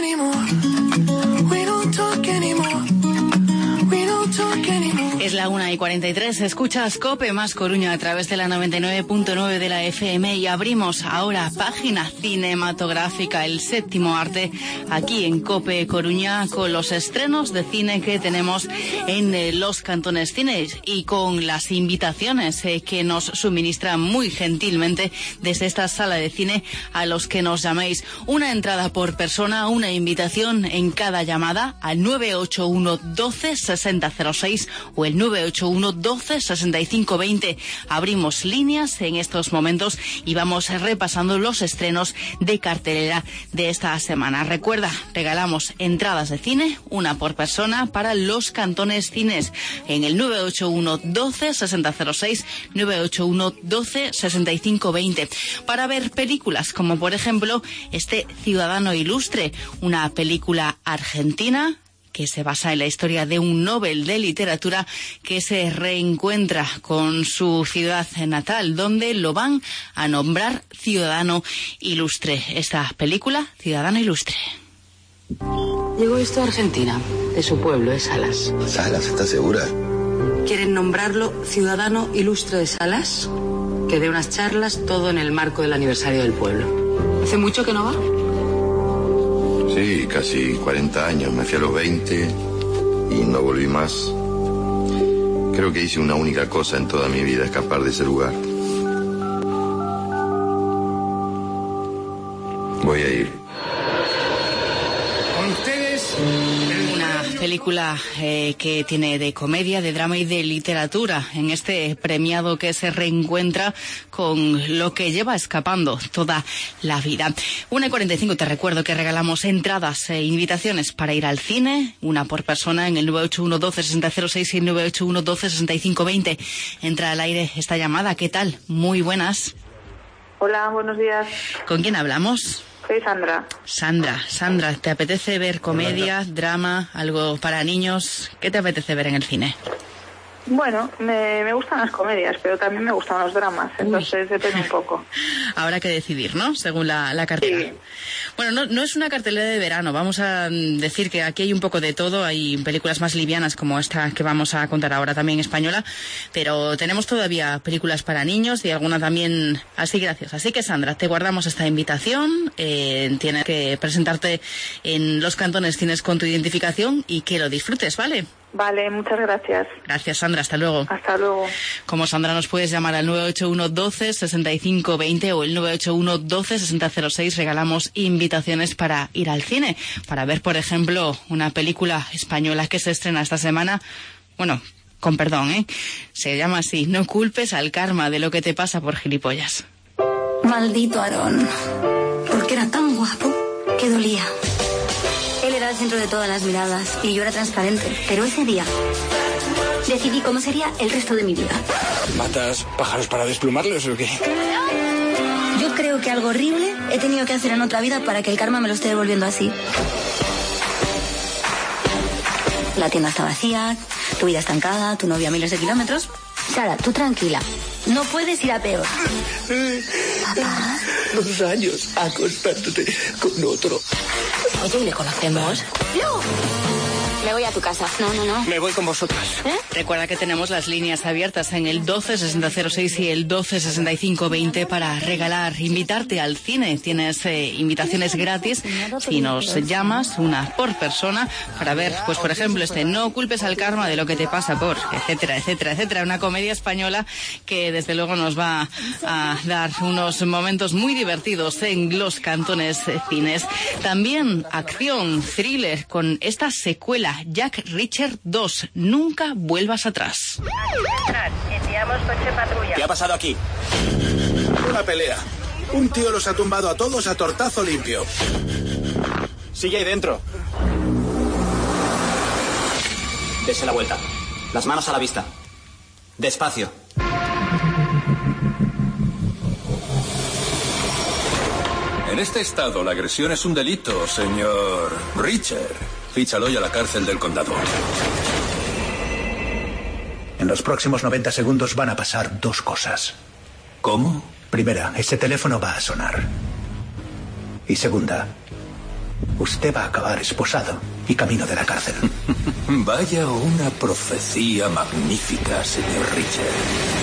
Es la 1:43, escuchas COPE más Coruña a través de la 99.9 de la FM, y abrimos ahora página cinematográfica, el séptimo arte, aquí en COPE Coruña, con los estrenos de cine que tenemos en los cantones cines y con las invitaciones que nos suministran muy gentilmente desde esta sala de cine a los que nos llaméis. Una entrada por persona, una invitación en cada llamada al 981 12 6006 o el 981 12 65 20. Abrimos líneas en estos momentos y vamos repasando los estrenos de cartelera de esta semana. Recuerda, regalamos entradas de cine, una por persona, para los cantones cines en el 981 12 6006, 981 12 65 20, para ver películas como por ejemplo este Ciudadano Ilustre, una película argentina que se basa en la historia de un Nobel de literatura que se reencuentra con su ciudad natal, donde lo van a nombrar Ciudadano Ilustre. Esta película, Ciudadano Ilustre.
Llegó esto a Argentina, de su pueblo, es Salas.
¿Salas? ¿Estás segura?
quieren nombrarlo ciudadano ilustre de Salas, que dé unas charlas, todo en el marco del aniversario del pueblo. ¿Hace mucho que no va?
Sí, casi 40 años. Me fui a los 20 y no volví más. Creo que hice una única cosa en toda mi vida, escapar de ese lugar. Voy a ir.
Con ustedes...
Una película que tiene de comedia, de drama y de literatura, en este premiado que se reencuentra con lo que lleva escapando toda la vida. 1:45, te recuerdo que regalamos entradas e invitaciones para ir al cine, una por persona, en el 981 12 6006 y el 981 12 6520. Entra al aire esta llamada. ¿Qué tal? Muy buenas.
Hola, buenos días.
¿Con quién hablamos?
Soy Sandra.
Sandra, ¿te apetece ver comedia, drama, algo para niños? ¿Qué te apetece ver en el cine?
Bueno, me gustan las comedias, pero también me gustan los dramas, entonces depende un poco.
Habrá que decidir, ¿no? Según la cartera. Sí. Bueno, no es una cartelera de verano, vamos a decir que aquí hay un poco de todo, hay películas más livianas como esta que vamos a contar ahora también española, pero tenemos todavía películas para niños y alguna también así graciosas. Así que Sandra, te guardamos esta invitación, tienes que presentarte en Los Cantones Cines con tu identificación y que lo disfrutes, ¿vale?
Vale, muchas gracias.
Gracias, Sandra. Hasta luego.
Hasta luego.
Como Sandra, nos puedes llamar al 981 12 65 20 o el 981 12 60 06. Regalamos invitaciones para ir al cine, para ver, por ejemplo, una película española que se estrena esta semana. Bueno, con perdón, se llama así: No culpes al karma de lo que te pasa por gilipollas.
Maldito Aarón. Porque era tan guapo que dolía. Él era el centro de todas las miradas y yo era transparente. Pero ese día decidí cómo sería el resto de mi vida.
¿Matas pájaros para desplumarlos o qué?
Yo creo que algo horrible he tenido que hacer en otra vida para que el karma me lo esté devolviendo así. La tienda está vacía, tu vida estancada, tu novia a miles de kilómetros. Sara, tú tranquila. No puedes ir a peor.
Papá. 2 años acostándote con otro.
Oye, ¿y le conocemos? ¡No! Me voy a tu casa. No.
Me voy con vosotras.
Recuerda que tenemos las líneas abiertas en el 12 60 06 y el 12 65 20 para regalar, invitarte al cine. Tienes invitaciones gratis si nos llamas, una por persona, para ver, pues por ejemplo, No culpes al karma de lo que te pasa por, etcétera, etcétera, etcétera. Una comedia española que desde luego nos va a dar unos momentos muy divertidos en Los Cantones Cines. También acción, thriller con esta secuela, Jack Reacher 2, Nunca vuelvas atrás.
Enviamos coche patrulla.
¿Qué ha pasado aquí? Una pelea. Un tío los ha tumbado a todos a tortazo limpio. Sigue ahí dentro. Dese la vuelta. Las manos a la vista. Despacio.
En este estado, la agresión es un delito, señor Reacher. Fíchalo y a la cárcel del condado.
En los próximos 90 segundos van a pasar 2 cosas.
¿Cómo?
Primera, ese teléfono va a sonar. Y segunda, usted va a acabar esposado y camino de la cárcel.
Vaya una profecía magnífica, señor Reacher.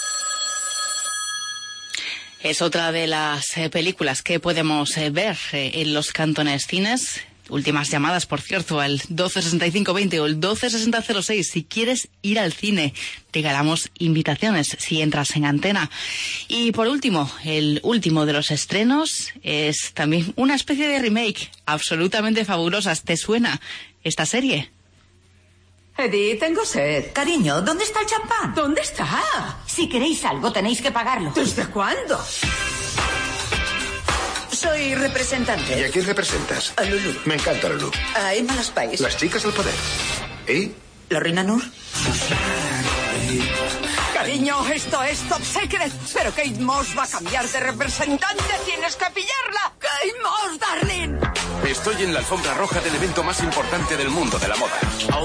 Es otra de las películas que podemos ver en Los Cantones Cines. Últimas llamadas, por cierto, al 126520 o el 126006. Si quieres ir al cine, regalamos invitaciones si entras en antena. Y por último, el último de los estrenos es también una especie de remake absolutamente fabulosas. ¿Te suena esta serie?
Eddie, tengo sed.
Cariño, ¿dónde está el champán?
¿Dónde está?
Si queréis algo, tenéis que pagarlo.
¿Desde cuándo?
Soy representante.
¿Y a quién representas?
A Lulu.
Me encanta Lulu.
A Emma Laspais.
Las chicas del poder. ¿Y?
La reina Nur.
Cariño, esto es top secret. Pero Kate Moss va a cambiar de representante. Tienes que pillarla. Kate Moss, darling.
Estoy en la alfombra roja del evento más importante del mundo de la moda.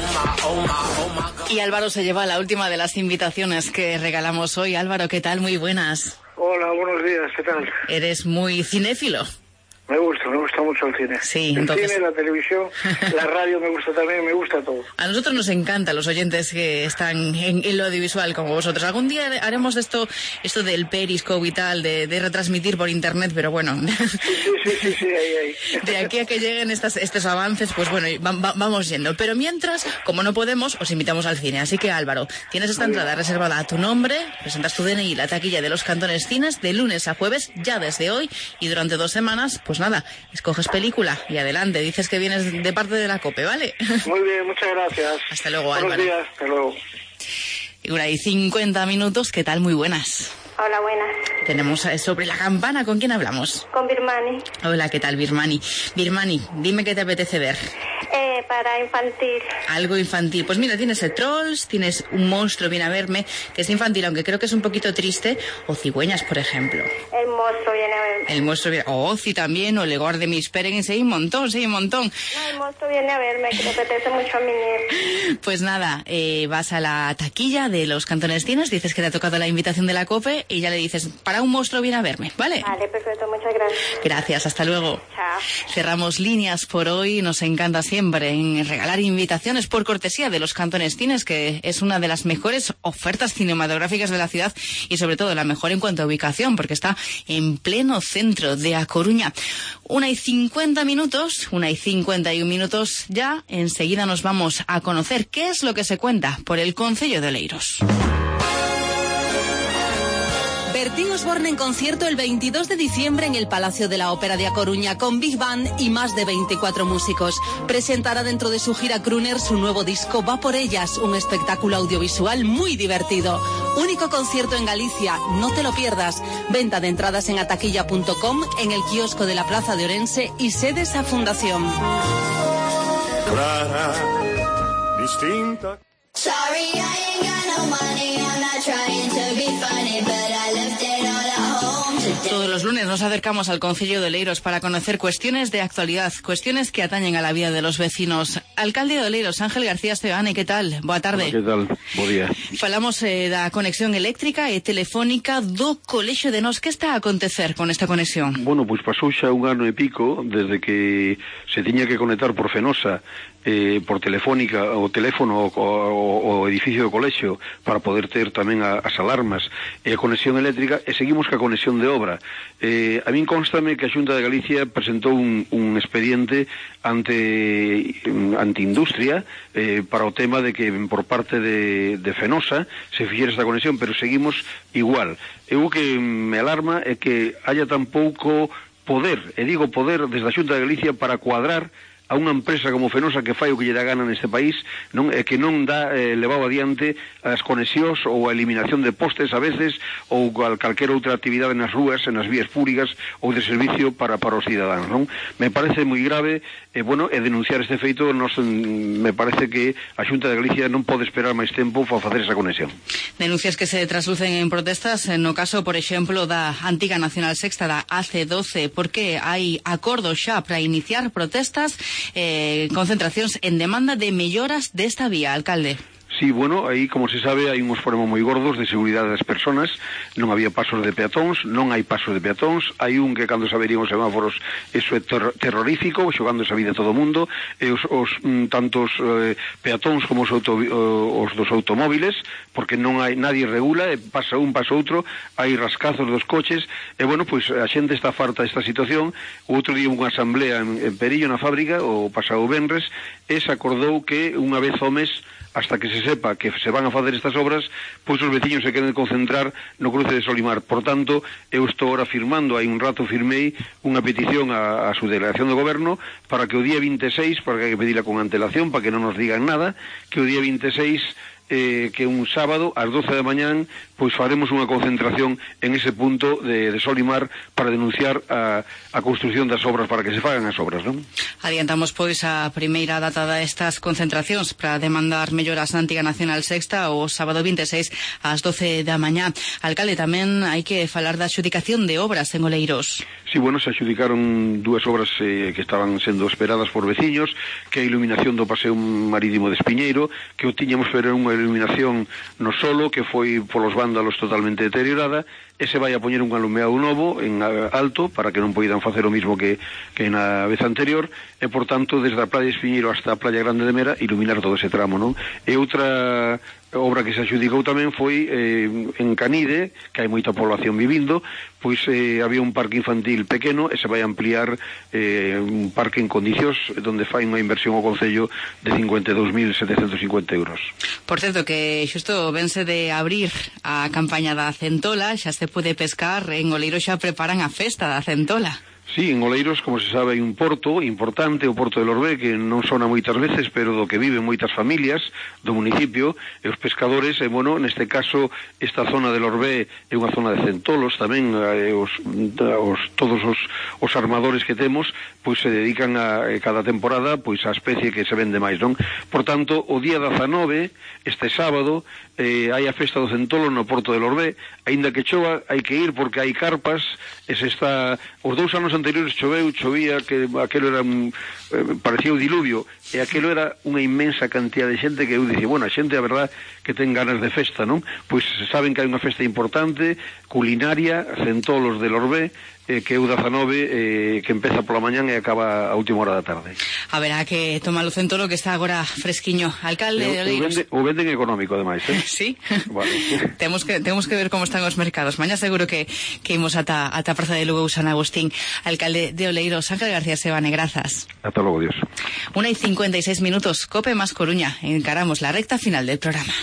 Y Álvaro se lleva la última de las invitaciones que regalamos hoy. Álvaro, ¿qué tal? Muy buenas.
Hola, buenos días, ¿qué tal?
¿Eres muy cinéfilo?
Me gusta
gusta mucho el cine.
Sí,
el
entonces...
cine, la televisión, la radio me gusta también, me gusta todo.
A nosotros nos encanta los oyentes que están en lo audiovisual como vosotros. Algún día haremos esto del Periscope y tal, de retransmitir por internet, pero bueno.
Sí, ahí.
De aquí a que lleguen estos avances, pues bueno, vamos yendo. Pero mientras, como no podemos, os invitamos al cine. Así que Álvaro, tienes esta entrada reservada a tu nombre, presentas tu DNI, la taquilla de los Cantones Cines, de lunes a jueves, ya desde hoy, y durante 2 semanas, pues nada, escoges película y adelante, dices que vienes de parte de la COPE, ¿vale?
Muy bien, muchas gracias.
Hasta luego, Álvaro.
Buenos días, hasta luego.
1:50, ¿qué tal? Muy buenas.
Hola, buenas.
Tenemos sobre la campana, ¿con quién hablamos?
Con Birmani.
Hola, ¿qué tal, Birmani? Birmani, dime qué te apetece ver.
Para infantil.
Algo infantil. Pues mira, tienes el Trolls, tienes Un monstruo viene a verme, que es infantil, aunque creo que es un poquito triste, o Cigüeñas, por ejemplo.
El monstruo viene a verme.
El monstruo viene... O Ozzy también, o Legor de mis Peregrins, hay un montón.
No, el monstruo viene a verme, que le apetece mucho a mi niño.
Pues nada, vas a la taquilla de los Cantones Cines, dices que te ha tocado la invitación de la COPE y ya le dices, para Un monstruo viene a verme, ¿vale?
Vale, perfecto, muchas gracias.
Gracias, hasta luego.
Chao.
Cerramos líneas por hoy, nos encanta siempre en regalar invitaciones por cortesía de los Cantones Cines, que es una de las mejores ofertas cinematográficas de la ciudad y sobre todo la mejor en cuanto a ubicación, porque está en pleno centro de A Coruña. 1:50, 1:51 ya, enseguida nos vamos a conocer qué es lo que se cuenta por el Concello de Oleiros.
Bertín Osborne en concierto el 22 de diciembre en el Palacio de la Ópera de A Coruña con Big Band y más de 24 músicos. Presentará dentro de su gira Crooner su nuevo disco Va por ellas, un espectáculo audiovisual muy divertido. Único concierto en Galicia, no te lo pierdas. Venta de entradas en ataquilla.com, en el kiosco de la Plaza de Orense y sedes a Fundación.
Clara, distinta.
Sorry, I ain't got no money, I'm not trying to be funny, but I left it all at home today.
Todos los lunes nos acercamos al Concello de Oleiros para conocer cuestiones de actualidad, cuestiones que atañen a la vida de los vecinos. Alcalde de Oleiros, Ángel García Esteban, ¿qué tal? Boa tarde.
Que tal? Bo día.
Falamos da conexión eléctrica e telefónica do Colexio de Nos. Que está a acontecer con esta conexión?
Bueno, pois pasou xa 1 ano e pico desde que se tiña que conectar por Fenosa por telefónica o teléfono o edificio do colexio para poder ter tamén as alarmas e a conexión eléctrica, e seguimos ca conexión de obra. A min constame que a Xunta de Galicia presentou un expediente ante Industria para o tema de que por parte de Fenosa se fixera esta conexión, pero seguimos igual. Eu que me alarma é que haya tan pouco poder, e digo poder desde a Xunta de Galicia para cuadrar a unha empresa como Fenosa que fai o que lle dá gana neste país, que non dá levado adiante as conexións ou a eliminación de postes a veces ou calquera outra actividade nas rúas, nas vías públicas ou de servicio para os cidadáns, non? Me parece moi grave, e denunciar este feito. Me parece que a Xunta de Galicia non pode esperar máis tempo para facer esa conexión.
Denuncias que se traslucen en protestas, no caso, por exemplo, da antiga Nacional Sexta, da AC12, porque hai acordo xa para iniciar protestas, concentracións en demanda de melloras desta vía, alcalde.
Sí, bueno, aí, como se sabe, hai uns problemas moi gordos de seguridade das persoas, non había pasos de peatóns, non hai pasos de peatóns, hai un que cando se averían os semáforos, eso é terrorífico, xogando esa vida a todo o mundo, e tantos peatóns como os dos automóviles, porque non hai, nadie regula, e pasa un, pasa outro, hai rascazos dos coches, e bueno, pois a xente está farta desta situación. O outro día unha asamblea en Perillo, na fábrica, o pasado venres, e se acordou que unha vez ao mes, hasta que se sepa que se van a facer estas obras, pois os veciños se queren concentrar no cruce de Solimar. Por tanto, eu estou ahora firmando, hai un rato firmei unha petición á subdelegación do goberno para que o día 26, porque hai que pedila con antelación para que non nos digan nada, que o día 26 que un sábado ás 12 da mañán pois faremos unha concentración en ese punto de Solimar para denunciar a construción das obras, para que se fagan as obras, non?
Adiantamos pois a primeira data destas concentracións para demandar melloras na antiga Nacional Sexta o sábado 26 ás 12 da mañá. Alcalde, tamén hai que falar da adxudicación de obras en Oleiros.
Sí, bueno, se adxudicaron 2 obras que estaban sendo esperadas por veciños, que a iluminación do paseo marítimo de Espiñeiro, que o tiñamos pero unha iluminación no solo, que foi polos vándalos totalmente deteriorada, e se vai a poñer un alumeado novo en alto para que non poidan facer o mismo que na vez anterior, e por tanto desde a Praia de Espiñeiro hasta a Playa Grande de Mera iluminar todo ese tramo, non? E outra obra que se adxudicou tamén foi en Canide, que hai moita población vivindo, pois había un parque infantil pequeno e se vai ampliar un parque en condicións donde fai unha inversión ao Concello de 52.750 euros.
Por certo, que xusto vense de abrir a campaña da centola, xa se pode pescar, en Oleiros xa preparan a festa da centola.
Sí, en Oleiros, como se sabe, hai un porto importante, o Porto de Lorbé, que non sona moitas veces, pero do que viven moitas familias do municipio, e os pescadores, e, bueno, neste caso, esta zona de Lorbé é unha zona de centolos tamén, todos os armadores que temos, pois se dedican a cada temporada, pois a especie que se vende máis, non? Por tanto, o día 19, este sábado, hai a festa do centolo no Porto de Lorbé, aínda que chova, hai que ir porque hai carpas, e se está... Os 2 anos anteriores chovía, que aquelo era parecía o diluvio, e aquelo era unha inmensa cantidad de xente que eu dicía, bueno, a xente, a verdad, que ten ganas de festa, non? Pois saben que hai unha festa importante, culinaria, centolos de Lorbé, que é o 19, que empeza pola mañán e acaba a última hora da tarde.
A verá que toma o centolo que está agora fresquiño. Alcalde de Oleiros.
O venden económico, ademais,
Sí.
Vale.
Temos que ver como están os mercados. Mañá seguro que imos ata a Praza de Lugo San Agustín. Alcalde de Oleiros, Ángel García Sebane, grazas.
Ata logo, Dios.
1:56 minutos, Cope más Coruña. Encaramos la recta final del programa.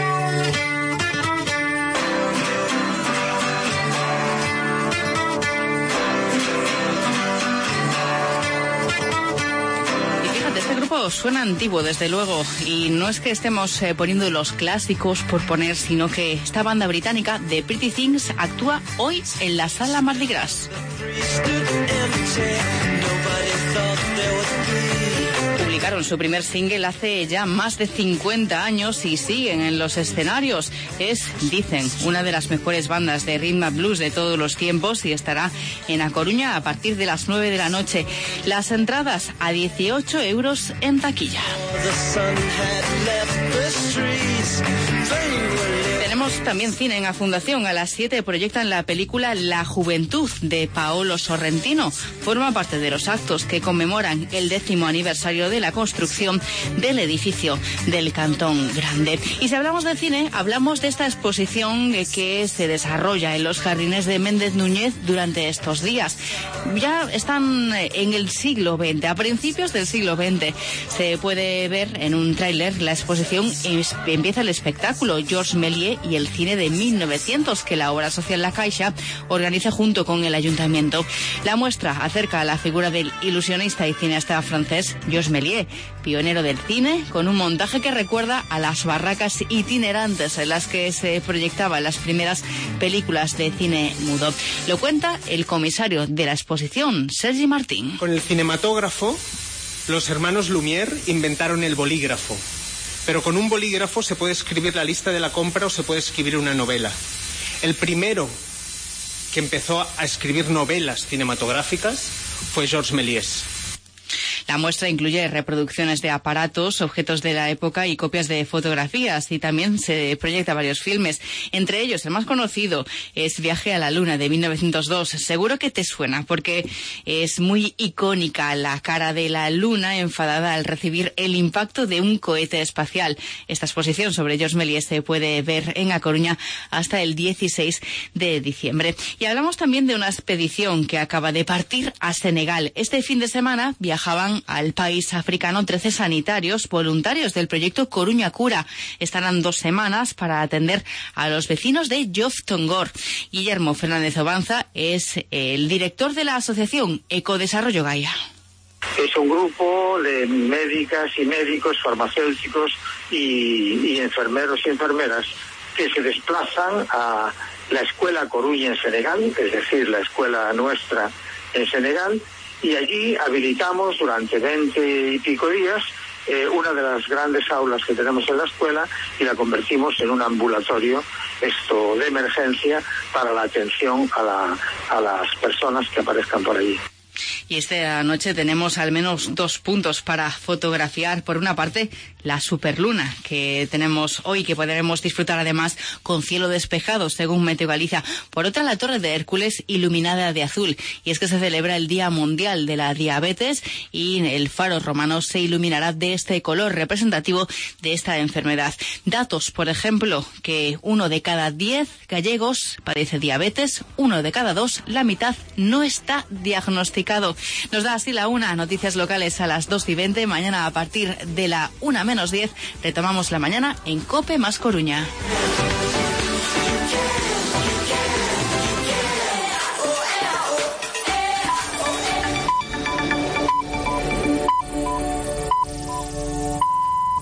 Suena antiguo, desde luego, y no es que estemos poniendo los clásicos por poner, sino que esta banda británica de Pretty Things actúa hoy en la Sala Mardi Gras. Publicaron su primer single hace ya más de 50 años y siguen en los escenarios. Es, dicen, una de las mejores bandas de rhythm and blues de todos los tiempos y estará en A Coruña a partir de las 9 de la noche. Las entradas a 18 euros en taquilla. Tenemos también cine en la Fundación. A las 7 proyectan la película La Juventud de Paolo Sorrentino. Forma parte de los actos que conmemoran el 10º aniversario de la construcción del edificio del Cantón Grande. Y si hablamos de cine, hablamos de esta exposición que se desarrolla en los jardines de Méndez Núñez durante estos días. Ya están en el siglo XX, a principios del siglo XX. Se puede ver en un tráiler la exposición. Empieza el espectáculo Georges Méliès y el cine de 1900 que la obra social La Caixa organiza junto con el ayuntamiento. La muestra acerca a la figura del ilusionista y cineasta francés Georges Méliès, pionero del cine, con un montaje que recuerda a las barracas itinerantes en las que se proyectaban las primeras películas de cine mudo. Lo cuenta el comisario de la exposición, Sergi Martín.
Con el cinematógrafo, los hermanos Lumière inventaron el bolígrafo. Pero con un bolígrafo se puede escribir la lista de la compra o se puede escribir una novela. El primero que empezó a escribir novelas cinematográficas fue Georges Méliès.
La muestra incluye reproducciones de aparatos, objetos de la época y copias de fotografías, y también se proyecta varios filmes. Entre ellos, el más conocido es Viaje a la Luna, de 1902. Seguro que te suena, porque es muy icónica la cara de la Luna enfadada al recibir el impacto de un cohete espacial. Esta exposición sobre Georges Méliès se puede ver en A Coruña hasta el 16 de diciembre. Y hablamos también de una expedición que acaba de partir a Senegal. Este fin de semana viajaban al país africano 13 sanitarios voluntarios del proyecto Coruña Cura. Estarán 2 semanas para atender a los vecinos de Yoff Tongor. Guillermo Fernández Obanza es el director de la asociación Ecodesarrollo Gaia.
Es un grupo de médicas y médicos, farmacéuticos y enfermeros y enfermeras que se desplazan a la Escuela Coruña en Senegal, es decir, la escuela nuestra en Senegal, y allí habilitamos durante 20 y pico días una de las grandes aulas que tenemos en la escuela y la convertimos en un ambulatorio de emergencia para la atención a las personas que aparezcan por allí.
Y esta noche tenemos al menos 2 puntos para fotografiar. Por una parte, la superluna que tenemos hoy, que podremos disfrutar además con cielo despejado, según Meteo Galicia. Por otra, la Torre de Hércules iluminada de azul. Y es que se celebra el Día Mundial de la Diabetes y el Faro Romano se iluminará de este color representativo de esta enfermedad. Datos, por ejemplo, que 1 de cada 10 gallegos padece diabetes, 1 de cada 2, la mitad, no está diagnosticado. Nos da así la 1, noticias locales a las 2:20. Mañana a partir de la 1 menos 10 retomamos la mañana en COPE más Coruña.